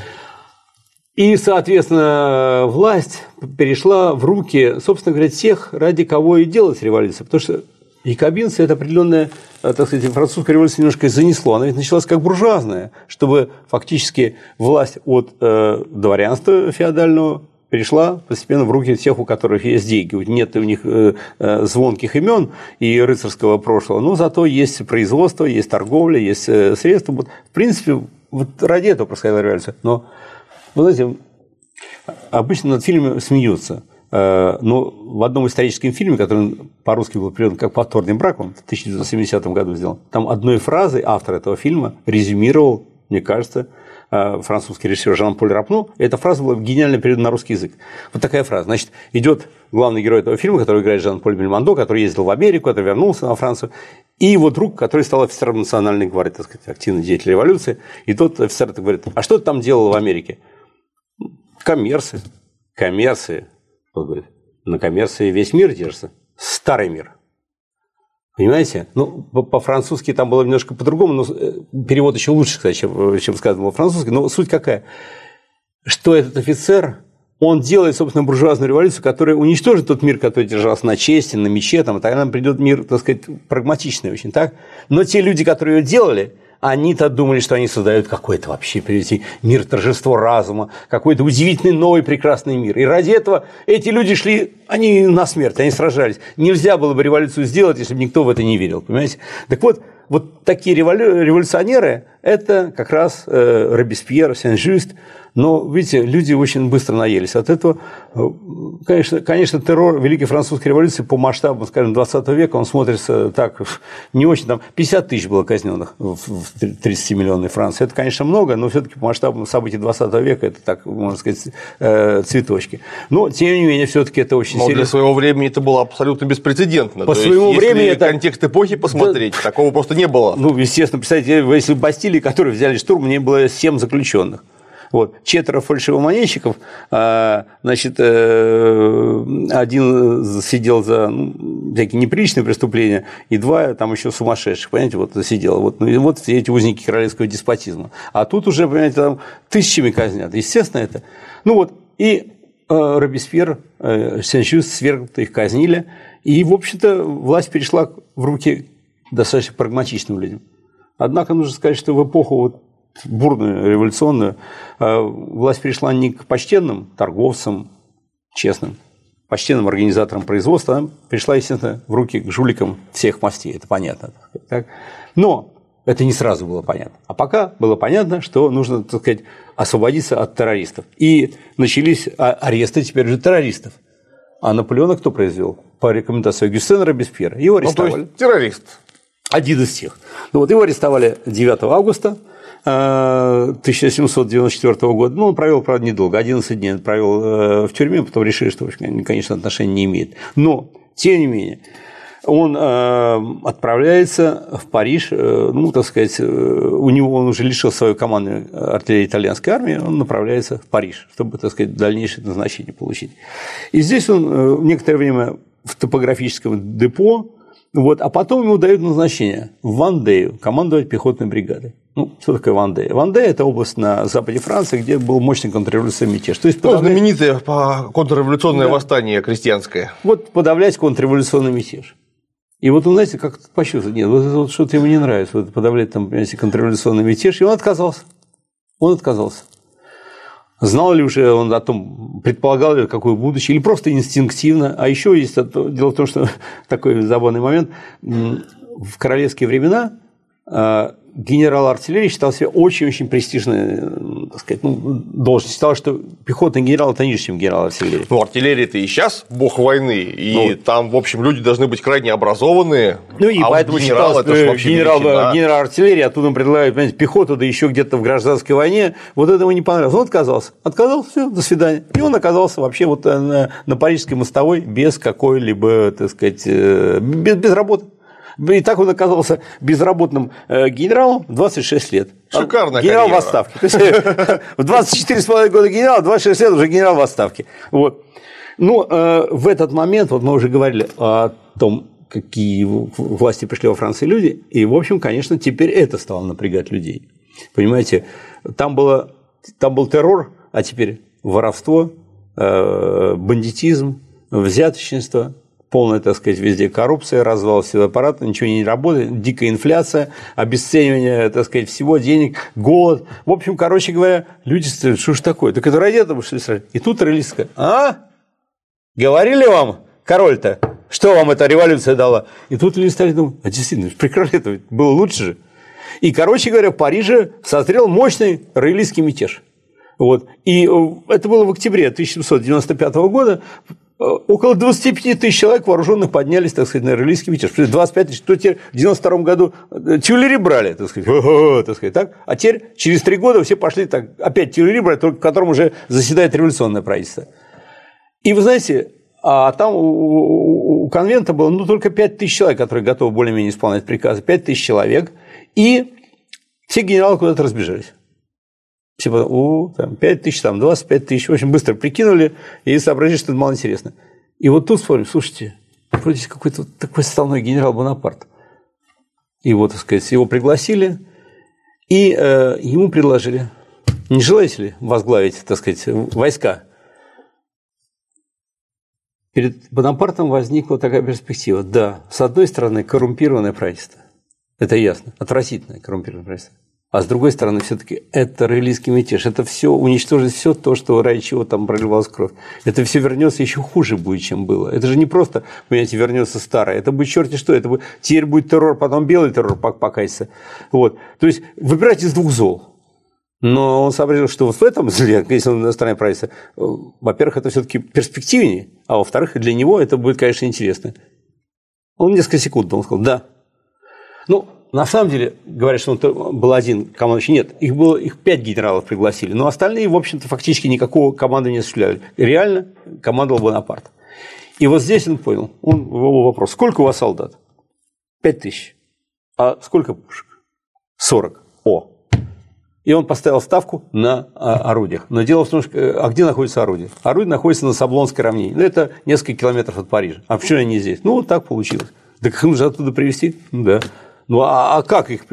И, соответственно, власть перешла в руки, собственно говоря, тех, ради кого и делалась революция. Потому что якобинцы это определенная, так сказать, французская революция немножко занесло. Она ведь началась как буржуазная, чтобы фактически власть от э, дворянства феодального перешла постепенно в руки тех, у которых есть деньги. Нет у них э, э, звонких имен и рыцарского прошлого, но зато есть производство, есть торговля, есть э, средства. Вот, в принципе, вот ради этого происходила революция. Но, вы знаете, обычно над фильмом смеются. Но в одном историческом фильме, который по-русски был переведен как «Повторный брак», он в тысяча девятьсот семидесятом году сделан, там одной фразой автор этого фильма резюмировал, мне кажется, французский режиссер Жан-Поль Рапно. Эта фраза была гениально переведена на русский язык. Вот такая фраза. Значит, идет главный герой этого фильма, который играет Жан-Поль Бельмондо, который ездил в Америку, который вернулся на Францию, и его друг, который стал офицером национальной гвардии, так сказать, активный деятель революции. И тот офицер говорит: а что ты там делал в Америке? Коммерции. Коммерции. Он говорит: на коммерции весь мир держится. Старый мир. Понимаете? Ну, по-французски там было немножко по-другому, но перевод еще лучше, кстати, чем, чем сказано по-французски. Но суть какая? Что этот офицер, он делает, собственно, буржуазную революцию, которая уничтожит тот мир, который держался на чести, на мече, там, и тогда нам придет мир, так сказать, прагматичный очень, так? Но те люди, которые ее делали, Они-то думали, что они создают какой-то вообще мир торжество разума, какой-то удивительный новый прекрасный мир. И ради этого эти люди шли, они на смерть, они сражались. Нельзя было бы революцию сделать, если бы никто в это не верил, понимаете? Так вот, вот такие революционеры – это как раз Робеспьер, Сен-Жюст. Но, видите, люди очень быстро наелись от этого. Конечно, конечно, террор Великой Французской революции по масштабам, скажем, двадцатого века, он смотрится так, не очень, там пятьдесят тысяч было казненных в тридцатимиллионной Франции. Это, конечно, много, но все-таки по масштабам событий двадцатого века это, так, можно сказать, цветочки. Но, тем не менее, все-таки это очень но серьезно. Для своего времени это было абсолютно беспрецедентно. По То своему есть, времени если это... контекст эпохи посмотреть, да... такого просто не было. Ну, естественно, представьте, если в Бастилии, которые взяли штурм, не было семь заключенных. Вот. Четверо фальшивомонетчиков, значит, один сидел за ну, всякие неприличные преступления, и два там еще сумасшедших, понимаете, вот сидело. Вот, ну, и вот все эти узники королевского деспотизма. А тут уже, понимаете, там тысячами казнят. Естественно, это. Ну вот, и Робеспьер, Сен-Жюст свергнуты, их казнили, и, в общем-то, власть перешла в руки достаточно прагматичным людям. Однако нужно сказать, что в эпоху вот бурную, революционную, власть перешла не к почтенным торговцам, честным, почтенным организаторам производства, она пришла, естественно, в руки к жуликам всех мастей, это понятно. Так? Но это не сразу было понятно. А пока было понятно, что нужно, так сказать, освободиться от террористов. И начались аресты теперь же террористов. А Наполеона кто произвел? По рекомендации Гюстена Робеспьера. Его арестовали. Ну, то есть террорист. Один из тех. Ну, вот его арестовали девятого августа тысяча семьсот девяносто четвёртого года. Ну, он провел, правда, недолго, одиннадцать дней он провел в тюрьме, потом решили, что, конечно, отношения не имеет. Но, тем не менее, он отправляется в Париж, ну, так сказать, у него он уже лишил свою команду артиллерии итальянской армии, он направляется в Париж, чтобы, так сказать, дальнейшее назначение получить. И здесь он некоторое время в топографическом депо, вот, а потом ему дают назначение в Вандею, командовать пехотной бригадой. Ну, что такое Вандея? Вандея – это область на западе Франции, где был мощный контрреволюционный мятеж. То есть ну, подавлять... знаменитое контрреволюционное да. восстание крестьянское. Вот подавлять контрреволюционный мятеж. И вот он, знаете, как почувствовал, нет, вот это вот что-то ему не нравится, вот подавлять там, понимаете, контрреволюционный мятеж, и он отказался. Он отказался. Знал ли уже он о том, предполагал ли, какое будущее, или просто инстинктивно. А еще есть дело в том, что такой забавный момент. В королевские времена генерал артиллерии считал себя очень-очень престижной, так сказать, ну, должностью. Считал, что пехотный генерал – это ниже, чем генерал артиллерии. Ну, артиллерия-то и сейчас бог войны, и ну, там, в общем, люди должны быть крайне образованные. Ну, и а поэтому вот генерал, считалось, это генерал, генерал артиллерии, оттуда предлагают, понимаете, пехоту, да еще где-то в гражданской войне, вот это ему не понравилось. Он отказался. Отказался, все, до свидания. И он оказался вообще вот на, на Парижской мостовой без какой-либо, так сказать, без, без работы. И так он оказался безработным генералом в двадцать шесть лет. Шикарная генерал карьера. в отставке. То есть, в двадцать четыре с половиной года генерал, в двадцать шесть лет уже генерал в отставке. Вот. Ну, в этот момент, вот мы уже говорили о том, какие власти пришли во Франции люди, и, в общем, конечно, теперь это стало напрягать людей. Понимаете, там, было, там был террор, а теперь воровство, бандитизм, взяточничество. Полная, так сказать, везде коррупция, развал всего аппарата, ничего не работает, дикая инфляция, обесценивание, так сказать, всего денег, голод. В общем, короче говоря, люди стреляют, что ж такое? Так это ради этого, что ли, стреляют? И тут реалистка, а? Говорили вам, король-то, что вам эта революция дала? И тут люди стали думать, а действительно, при короле-то было лучше же. И, короче говоря, в Париже созрел мощный роялистский мятеж. Вот. И это было в октябре тысяча семьсот девяносто пятого года. Около двадцати пяти тысяч человек вооруженных поднялись, так сказать, на роялистский мятеж. двадцать пять тысяч, то теперь в девяносто втором году тюлери брали, так сказать, так сказать, так? А теперь через три года все пошли так, опять тюлери брали, только в котором уже заседает революционное правительство. И вы знаете, а там у конвента было ну, только пять тысяч человек, которые готовы более-менее исполнять приказы, пять тысяч человек, и все генералы куда-то разбежались. Все потом, о, там, пять тысяч, там, двадцать пять тысяч, в общем, быстро прикинули и сообразили, что это мало интересно. И вот тут вспомним, слушайте, вроде какой-то вот такой составной генерал Бонапарт. Его, так сказать, его пригласили, и э, ему предложили, не желаете ли возглавить, так сказать, войска? Перед Бонапартом возникла такая перспектива. Да, с одной стороны, коррумпированное правительство. Это ясно. Отвратительное коррумпированное правительство. А с другой стороны, все-таки это роялистский мятеж. Это все уничтожит все то, что ради чего там проливалась кровь. Это все вернется еще хуже будет, чем было. Это же не просто, понимаете, вернется старое. Это будет черти что. Это будет, теперь будет террор, потом белый террор покатится. Вот. То есть выбирать из двух зол. Но он сообразил, что вот в этом зле, если он на стороне правительства, во-первых, это все-таки перспективнее, а во-вторых, для него это будет, конечно, интересно. Он несколько секунд он сказал, да. Ну, на самом деле, говорят, что он был один командующий. Нет, их было их пять генералов пригласили, но остальные, в общем-то, фактически никакого командования не осуществляли. Реально командовал Бонапарт. И вот здесь он понял, он его вопрос: сколько у вас солдат? Пять тысяч. А сколько пушек? Сорок. О. И он поставил ставку на орудиях. Но дело в том, что а где находится орудие? Орудие находится на Саблонской равнине. Ну, это несколько километров от Парижа. А почему они здесь? Ну, вот так получилось. Так их нужно оттуда привезти? Ну, да. Ну, а, а как их?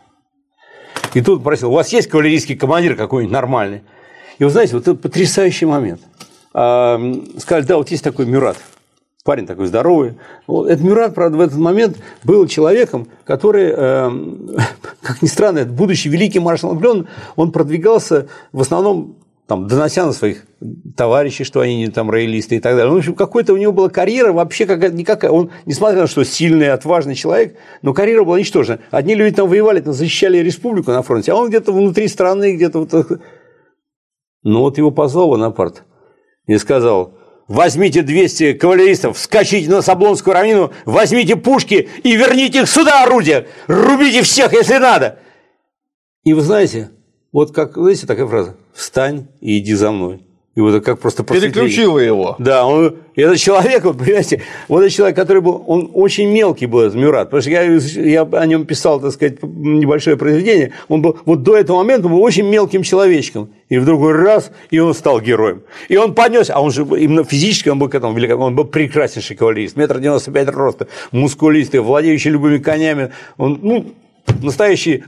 И тут просил: у вас есть кавалерийский командир какой-нибудь нормальный? И вы знаете, вот это потрясающий момент. А, сказали: да, вот есть такой Мюрат. Парень такой здоровый. Этот Мюрат, правда, в этот момент был человеком, который, э, как ни странно, будущий великий маршал Наполеон, он продвигался в основном, там, донося на своих товарищей, что они там роялисты и так далее. Ну, в общем, какой-то у него была карьера вообще какая-то никакая. Он, несмотря на то, что сильный, отважный человек, но карьера была ничтожна. Одни люди там воевали, там защищали республику на фронте, а он где-то внутри страны, где-то вот. Ну, вот его позвал Бонапарт и сказал: возьмите двести кавалеристов, скачите на Саблонскую равнину, возьмите пушки и верните их сюда, орудия, рубите всех, если надо. И вы знаете, вот как, знаете, такая фраза: встань и иди за мной. И вот как просто переключило его. Да, он, этот человек, вот, понимаете, вот этот человек, который был, он очень мелкий был, этот Мюрат, потому что я, я о нем писал, так сказать, небольшое произведение, он был, вот до этого момента он был очень мелким человечком, и вдруг раз, и он стал героем. И он понес, а он же именно физически, он был к этому великому, он был прекраснейший кавалерист, метр девяносто пять роста, мускулистый, владеющий любыми конями, он, ну, настоящий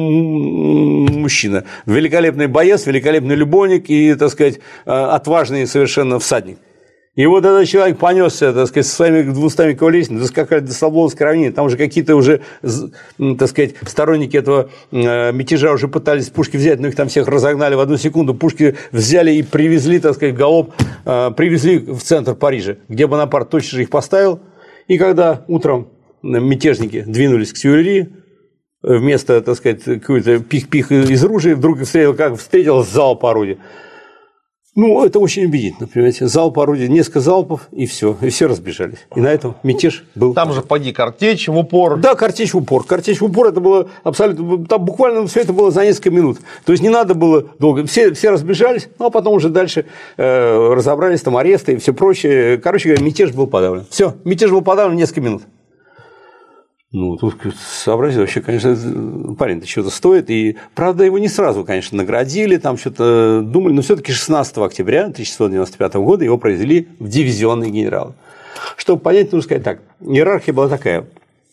мужчина, великолепный боец, великолепный любовник и, так сказать, отважный совершенно всадник. И вот этот человек понесся, так сказать, со своими двумястами кавалеристами, доскакали до Саблонской равнины, там уже какие-то уже, так сказать, сторонники этого мятежа уже пытались пушки взять, но их там всех разогнали в одну секунду, пушки взяли и привезли, так сказать, галоп, привезли в центр Парижа, где Бонапарт точно же их поставил, и когда утром мятежники двинулись к Тюильри, вместо, так сказать, какой-то пих-пих из ружей, вдруг встретил, как встретил залп орудия. Ну, это очень убедительно, понимаете. Залп орудия, несколько залпов, и все, и все разбежались. И на этом мятеж был. Там же поди картечь в упор. Да, картечь в упор. Картечь в упор, это было абсолютно, там буквально все это было за несколько минут. То есть не надо было долго. Все, все разбежались, ну а потом уже дальше э, разобрались, там аресты и все прочее. Короче говоря, мятеж был подавлен. Все, мятеж был подавлен несколько минут. Ну, тут сообразил вообще, конечно, парень-то что-то стоит. И, правда, его не сразу, конечно, наградили, там что-то думали, но все-таки шестнадцатого октября тысяча шестьсот девяносто пятого года его произвели в дивизионный генерал. Чтобы понять, нужно сказать так: иерархия была такая.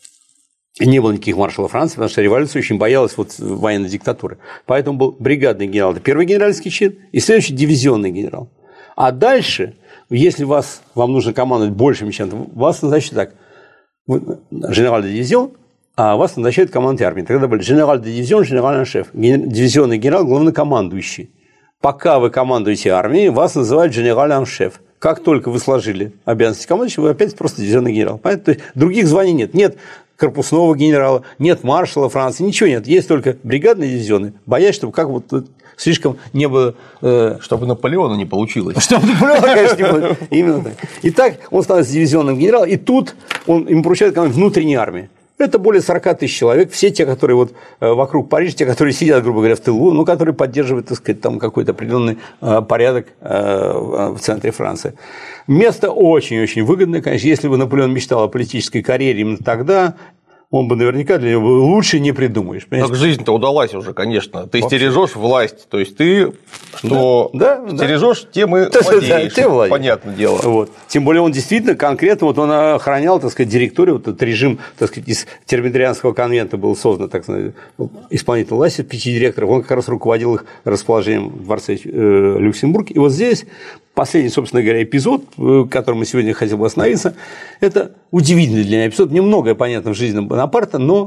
Не было никаких маршалов Франции, потому что революция очень боялась вот военной диктатуры. Поэтому был бригадный генерал, это первый генеральский чин, и следующий дивизионный генерал. А дальше, если вас, вам нужно командовать большим чем-то, вас назначат так: генерал де дивизион, а вас назначают командой армии. Тогда были генерал де дивизион, генеральный шеф, дивизионный генерал, главнокомандующий. Пока вы командуете армией, вас называют генеральный шеф. Как только вы сложили обязанности командующего, вы опять просто дивизионный генерал. Понятно? То есть других званий нет. Нет корпусного генерала, нет маршала Франции, ничего нет. Есть только бригадные дивизионы. Боясь, чтобы как вот слишком не было... Э... Чтобы Наполеона не получилось. Чтобы Наполеона, конечно, не было. Именно так. Итак, он становится дивизионным генералом, и тут он, ему поручают командовать внутренней армией. Это более сорок тысяч человек, все те, которые вот вокруг Парижа, те, которые сидят, грубо говоря, в тылу, но которые поддерживают, так сказать, там какой-то определенный порядок в центре Франции. Место очень-очень выгодное, конечно. Если бы Наполеон мечтал о политической карьере именно тогда, он бы наверняка для него лучше не придумаешь. Так жизнь-то удалась уже, конечно. Ты вообще стережешь власть. То есть ты что да, да, стережешь, да. тем и владеешь. Ты владеешь. Понятное дело. Вот. Тем более он действительно конкретно вот он охранял, так сказать, директорию, вот этот режим, так сказать, из Термидорианского конвента был создан, так сказать, исполнительной власти, пяти директоров. Он как раз руководил их расположением в дворце Люксембург. И вот здесь последний, собственно говоря, эпизод, который мы сегодня хотели бы остановиться, это удивительный для меня эпизод. Немногое понятно в жизни Бонапарта, но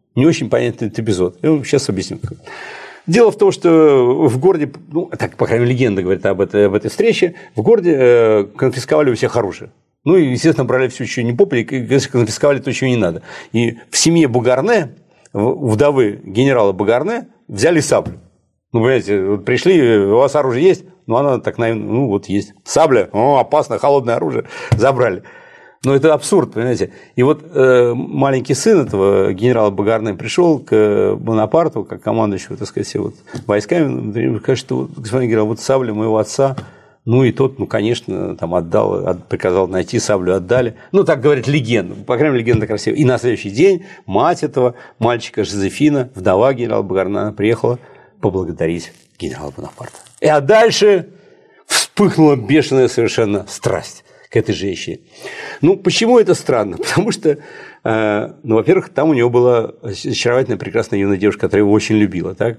Не очень понятен этот эпизод. Я вам сейчас объясню. Дело в том, что в городе, ну, так, по крайней мере, легенда говорит об этой, об этой встрече, в городе э, конфисковали у всех оружие. Ну, и, естественно, брали все, что не попали, и конфисковали то, чего не надо. И в семье Бугарне, вдовы генерала Бугарне, взяли саблю. Ну, понимаете, вот пришли, у вас оружие есть? Ну, она так, ну, вот есть. Сабля, о, опасно, холодное оружие, забрали. Но это абсурд, понимаете. И вот э, маленький сын этого генерала Бугарне пришел к Бонапарту, как командующему, так сказать, вот, войсками, и скажет, что, господин генерал, вот сабля моего отца. Ну, и тот, ну, конечно, там отдал, приказал найти саблю, отдали. Ну, так говорит легенда, по крайней мере, легенда красивая. И на следующий день мать этого мальчика, Жозефина, вдова генерала Бугарне, приехала поблагодарить генерала Бонапарта. И а дальше вспыхнула бешеная совершенно страсть к этой женщине. Ну, почему это странно? Потому что, э, ну, во-первых, там у него была очаровательная, прекрасная юная девушка, которая его очень любила, так?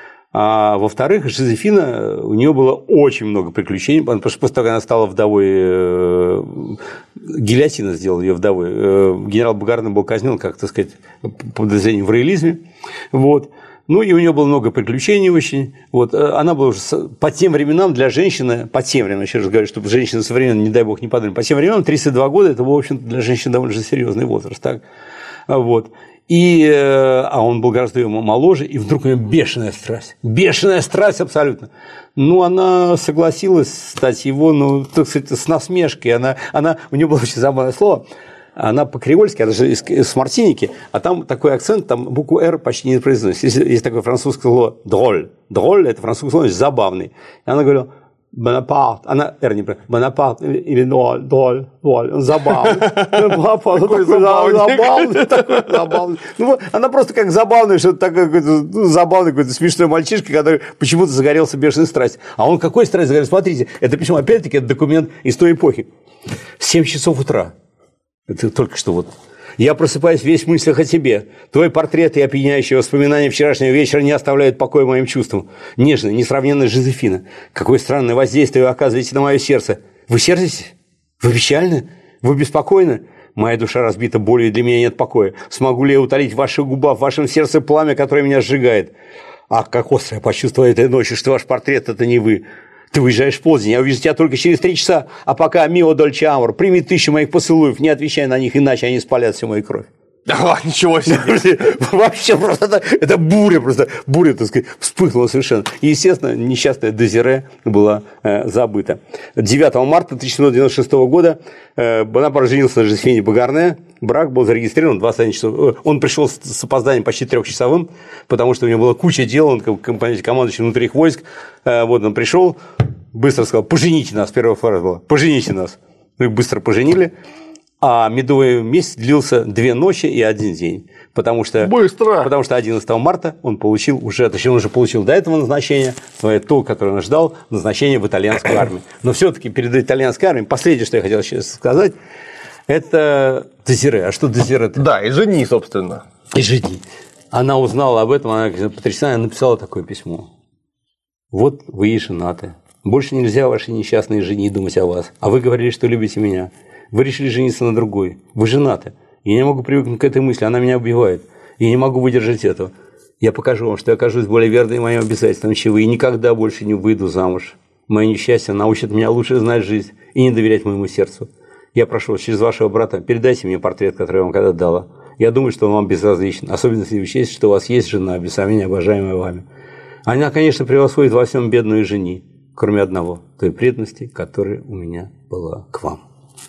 А во-вторых, Жозефина, у нее было очень много приключений, потому что после того, как она стала вдовой, э, гильотина сделала ее вдовой, э, генерал Бугарне был казнен, как, так сказать, по подозрению в роялизме, вот. Ну, и у нее было много приключений очень. Вот. Она была уже по тем временам для женщины, по тем временам, еще раз говорю, чтобы женщины современные, не дай бог, не подумали, по тем временам тридцать два года – это, в общем-то, для женщины довольно же серьезный возраст. Так? Вот. И, а он был гораздо моложе, и вдруг у нее бешеная страсть. Бешеная страсть абсолютно. Ну, она согласилась стать его, ну, так сказать, с насмешкой. Она, она, у нее было очень забавное слово. Она по-креольски, она же из, из Мартиники, а там такой акцент, там букву «р» почти не произносится. Есть, есть такое французское слово «дроль». «Дроль» – это французское слово, забавный. И она говорила «Бонапарт», она «р» не произносит, «Бонапарт» или «дроль», «дроль», «дроль», он забавный. Бонапарт, такой забавный, такой забавный. Ну, она просто как забавный, что-то такое, ну, забавный какой-то смешной мальчишка, который почему-то загорелся бешеной страстью. А он какой страсть загорелся? Смотрите, это письмо, опять-таки, это документ из той эпохи. семь часов утра. Это только что вот. Я просыпаюсь весь в мыслях о тебе. Твой портрет и опьяняющие воспоминания вчерашнего вечера не оставляют покоя моим чувствам. Нежная, несравненная Жозефина. Какое странное воздействие вы оказываете на мое сердце. Вы сердитесь? Вы печальны? Вы беспокойны? Моя душа разбита болью, и для меня нет покоя. Смогу ли я утолить в ваших губах, в вашем сердце пламя, которое меня сжигает? Ах, как остро я почувствовал этой ночью, что ваш портрет – это не вы. Ты уезжаешь в полдень, я увижу тебя только через три часа, а пока, мио дольче амор, прими тысячу моих поцелуев, не отвечай на них, иначе они спалят всю мою кровь. Да, ничего себе. Вообще просто это, это буря, просто буря, так сказать, вспыхнула совершенно. И, естественно, несчастная Дезире была э, забыта. девятого марта тысяча семьсот девяносто шестого года э, Бонапарт женился на Жозефине Бугарне. Брак был зарегистрирован двадцать один часов. Он пришел с, с опозданием почти трехчасовым, потому что у него была куча дел, он командующий внутренних войск. Э, вот он пришел, быстро сказал: пожените нас, первая фраза была: пожените нас. Ну и быстро поженили. А медовый месяц длился две ночи и один день. Потому что, Быстро. Потому что одиннадцатого марта он получил уже, точнее, он уже получил до этого назначение, то, которое он ждал, назначение в итальянскую армию. Но все-таки перед итальянской армией, последнее, что я хотел сейчас сказать, это Дезире. А что Дезире? Да, и жени, собственно. И жени. Она узнала об этом, она потрясена, она написала такое письмо. Вот вы и женаты. Больше нельзя вашей несчастной жене думать о вас. А вы говорили, что любите меня. Вы решили жениться на другой. Вы женаты. Я не могу привыкнуть к этой мысли. Она меня убивает. Я не могу выдержать этого. Я покажу вам, что я окажусь более верной моим обязательствам, чем вы, и никогда больше не выйду замуж. Мое несчастье научит меня лучше знать жизнь и не доверять моему сердцу. Я прошу вас, через вашего брата, передайте мне портрет, который я вам когда-то дала. Я думаю, что он вам безразличен. Особенно если учесть, что у вас есть жена, без сомнения, обожаемая вами. Она, конечно, превосходит во всем бедную жени, кроме одного, той преданности, которая у меня была к вам.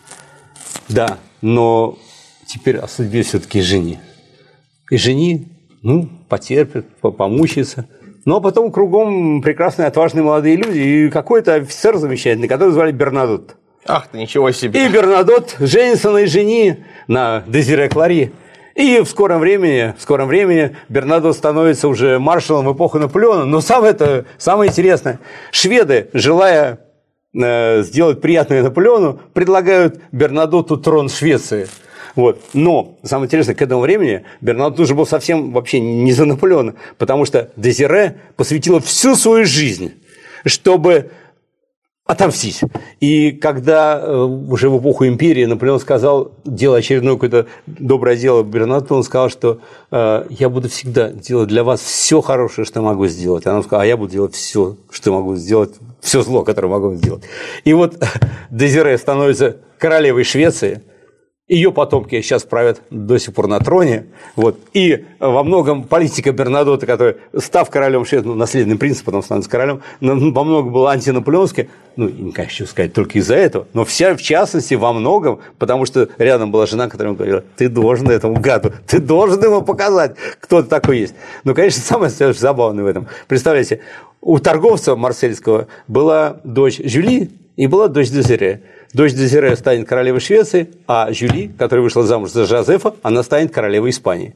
Да, но теперь о судьбе все-таки жени. И жени, ну, потерпят, помучаются. Ну, а потом кругом прекрасные, отважные молодые люди. И какой-то офицер замечательный, который звали Бернадот. Ах ты, ничего себе. И Бернадот женится на жени, на Дезире Клари. И в скором времени, в скором времени Бернадот становится уже маршалом в эпоху Наполеона. Но самое, это, самое интересное, шведы, желая сделать приятное Наполеону, предлагают Бернадоту трон Швеции. Вот. Но, самое интересное, к этому времени Бернадот уже был совсем вообще не за Наполеона, потому что Дезире посвятила всю свою жизнь, чтобы отомстить. И когда уже в эпоху империи Наполеон сказал, делая очередное какое-то доброе дело Бернадотте, он сказал, что э, я буду всегда делать для вас все хорошее, что могу сделать. Она сказала, а я буду делать все, что могу сделать, все зло, которое могу сделать. И вот Дезире становится королевой Швеции. Ее потомки сейчас правят до сих пор на троне. Вот. И во многом политика Бернадотте, которая, став королем Швеции, ну, наследным принцем, потом становится королем, во многом была антинаполеонская. Ну, не конечно сказать только из-за этого, но вся, в частности, во многом, потому что рядом была жена, которая ему говорила, ты должен этому гаду, ты должен ему показать, кто ты такой есть. Ну, конечно, самое забавное в этом. Представляете, у торговца марсельского была дочь Жюли и была дочь Дезире. Дочь Дезире станет королевой Швеции, а Жюли, которая вышла замуж за Жозефа, она станет королевой Испании.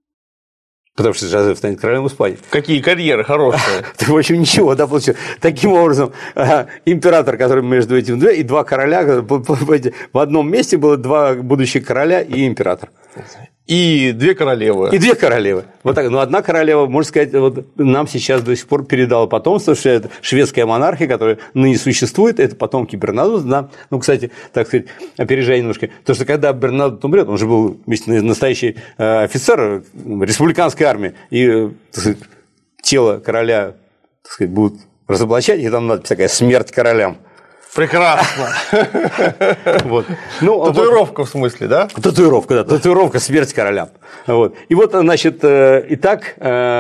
Потому что Жозеф станет королем Испании. Какие карьеры хорошие. В общем, ничего, да, получилось. Таким образом, император, который между этими двумя, и два короля, в одном месте было два будущих короля и император. И две королевы. И две королевы. Вот так. Но одна королева, можно сказать, вот нам сейчас до сих пор передала потомство, что это шведская монархия, которая ныне существует, это потомки Бернадотте. Да. Ну, кстати, так сказать, опережая немножко, то, что когда Бернадотте умрет, он же был настоящий офицер республиканской армии, и, так сказать, тело короля, так сказать, будут разоблачать, и там надо такая смерть королям. Прекрасно. Вот. Ну, татуировка вот, в смысле, да? Татуировка, да, татуировка «Смерть королям». Вот. И вот, значит, и так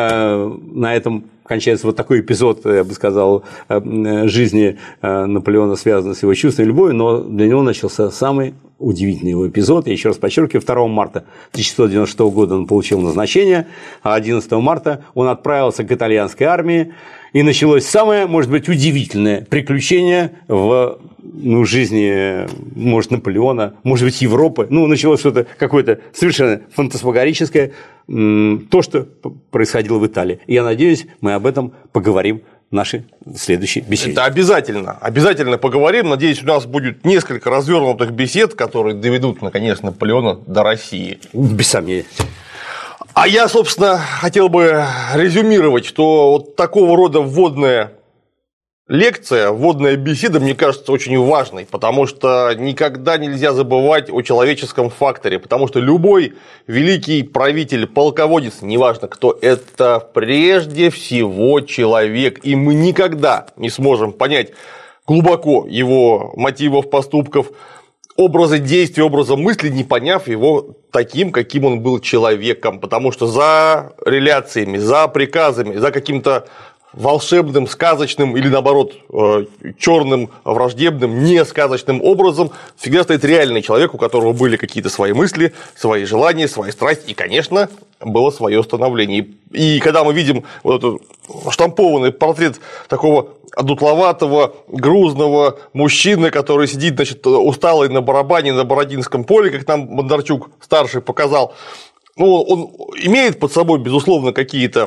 на этом кончается вот такой эпизод, я бы сказал, жизни Наполеона, связанный с его чувством и любовью, но для него начался самый удивительный его эпизод. Я еще раз подчеркиваю, второго марта тысяча шестьсот девяносто шестого года он получил назначение, а одиннадцатого марта он отправился к итальянской армии, и началось самое, может быть, удивительное приключение в ну, жизни, может, Наполеона, может быть, Европы. Ну, началось что-то какое-то совершенно фантасмагорическое, то, что происходило в Италии. И я надеюсь, мы об этом поговорим в нашей следующей беседе. Это обязательно. Обязательно поговорим. Надеюсь, у нас будет несколько развернутых бесед, которые доведут, наконец, Наполеона до России. Без сомнения. А я, собственно, хотел бы резюмировать, что вот такого рода вводная лекция, вводная беседа, мне кажется, очень важной, потому что никогда нельзя забывать о человеческом факторе, потому что любой великий правитель, полководец, неважно кто, это прежде всего человек, и мы никогда не сможем понять глубоко его мотивов, поступков, образа действий, образа мысли, не поняв его таким, каким он был человеком, потому что за реляциями, за приказами, за каким-то волшебным, сказочным или, наоборот, черным, враждебным, несказочным образом всегда стоит реальный человек, у которого были какие-то свои мысли, свои желания, свои страсти, и, конечно, было свое становление. И когда мы видим вот этот штампованный портрет такого одутловатого, грузного мужчины, который сидит, значит, усталый на барабане на Бородинском поле, как нам Бондарчук старший показал, ну, он имеет под собой, безусловно, какие-то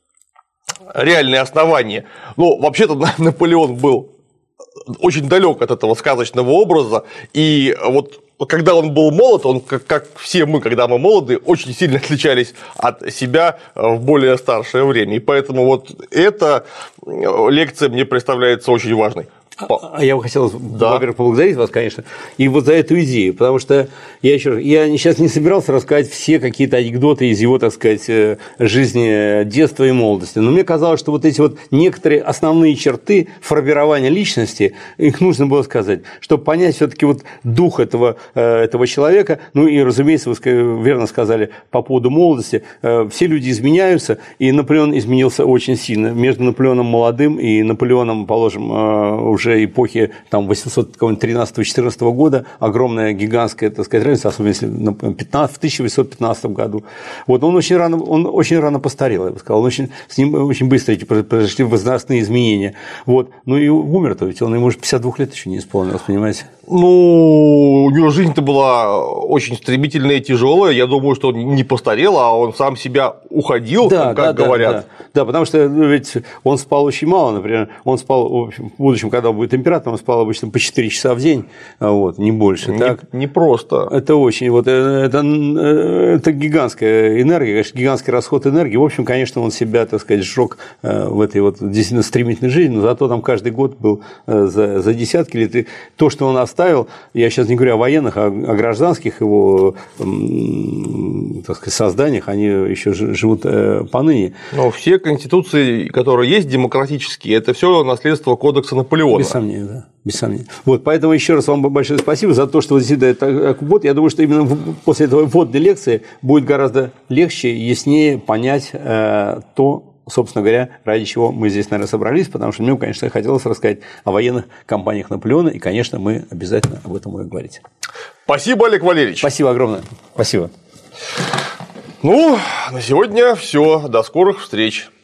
реальные основания. Но вообще-то Наполеон был очень далек от этого сказочного образа, и вот когда он был молод, он, как, как все мы, когда мы молоды, очень сильно отличались от себя в более старшее время. И поэтому вот эта лекция мне представляется очень важной. А я бы хотел, да. во-первых, поблагодарить вас, конечно, и вот за эту идею, потому что я еще я сейчас не собирался рассказать все какие-то анекдоты из его, так сказать, жизни детства и молодости, но мне казалось, что вот эти вот некоторые основные черты формирования личности, их нужно было сказать, чтобы понять все-таки вот дух этого, этого человека, ну и, разумеется, вы верно сказали по поводу молодости, все люди изменяются, и Наполеон изменился очень сильно, между Наполеоном молодым и Наполеоном, положим, уже уже эпохи там, восемьсот тринадцатого-четырнадцатого года, огромная, гигантская, так сказать, разница, особенно если в тысяча восемьсот пятнадцатом году. Вот, он, очень рано, он очень рано постарел, я бы сказал, он очень, с ним очень быстро произошли возрастные изменения. Вот. Ну и умер-то, ведь он ему уже пятьдесят двух лет еще не исполнилось, понимаете? Ну, у него жизнь-то была очень стремительная и тяжелая. Я думаю, что он не постарел, а он сам себя уходил, да, как да, говорят. Да, да. да, потому что ну, ведь он спал очень мало, например, он спал, в будущем, когда он будет императором, он спал обычно по четыре часа в день, вот, не больше. Не, так? не просто. Это очень, вот, это, это гигантская энергия, конечно, гигантский расход энергии. В общем, конечно, он себя, так сказать, сжег в этой вот действительно стремительной жизни, но зато там каждый год был за, за десятки лет. И то, что он оставил, я сейчас не говорю о военных, а о гражданских его, так сказать, созданиях, они еще живут поныне. Но все конституции, которые есть демократические, это все наследство кодекса Наполеона. Без сомнения, да. Без сомнения. Вот, поэтому еще раз вам большое спасибо за то, что вы действительно это вот. Я думаю, что именно после этого вводной лекции будет гораздо легче и яснее понять э, то, собственно говоря, ради чего мы здесь, наверное, собрались, потому что мне, конечно, хотелось рассказать о военных кампаниях Наполеона, и, конечно, мы обязательно об этом будем говорить. Спасибо, Олег Валерьевич. Спасибо огромное. Спасибо. Ну, на сегодня все. До скорых встреч.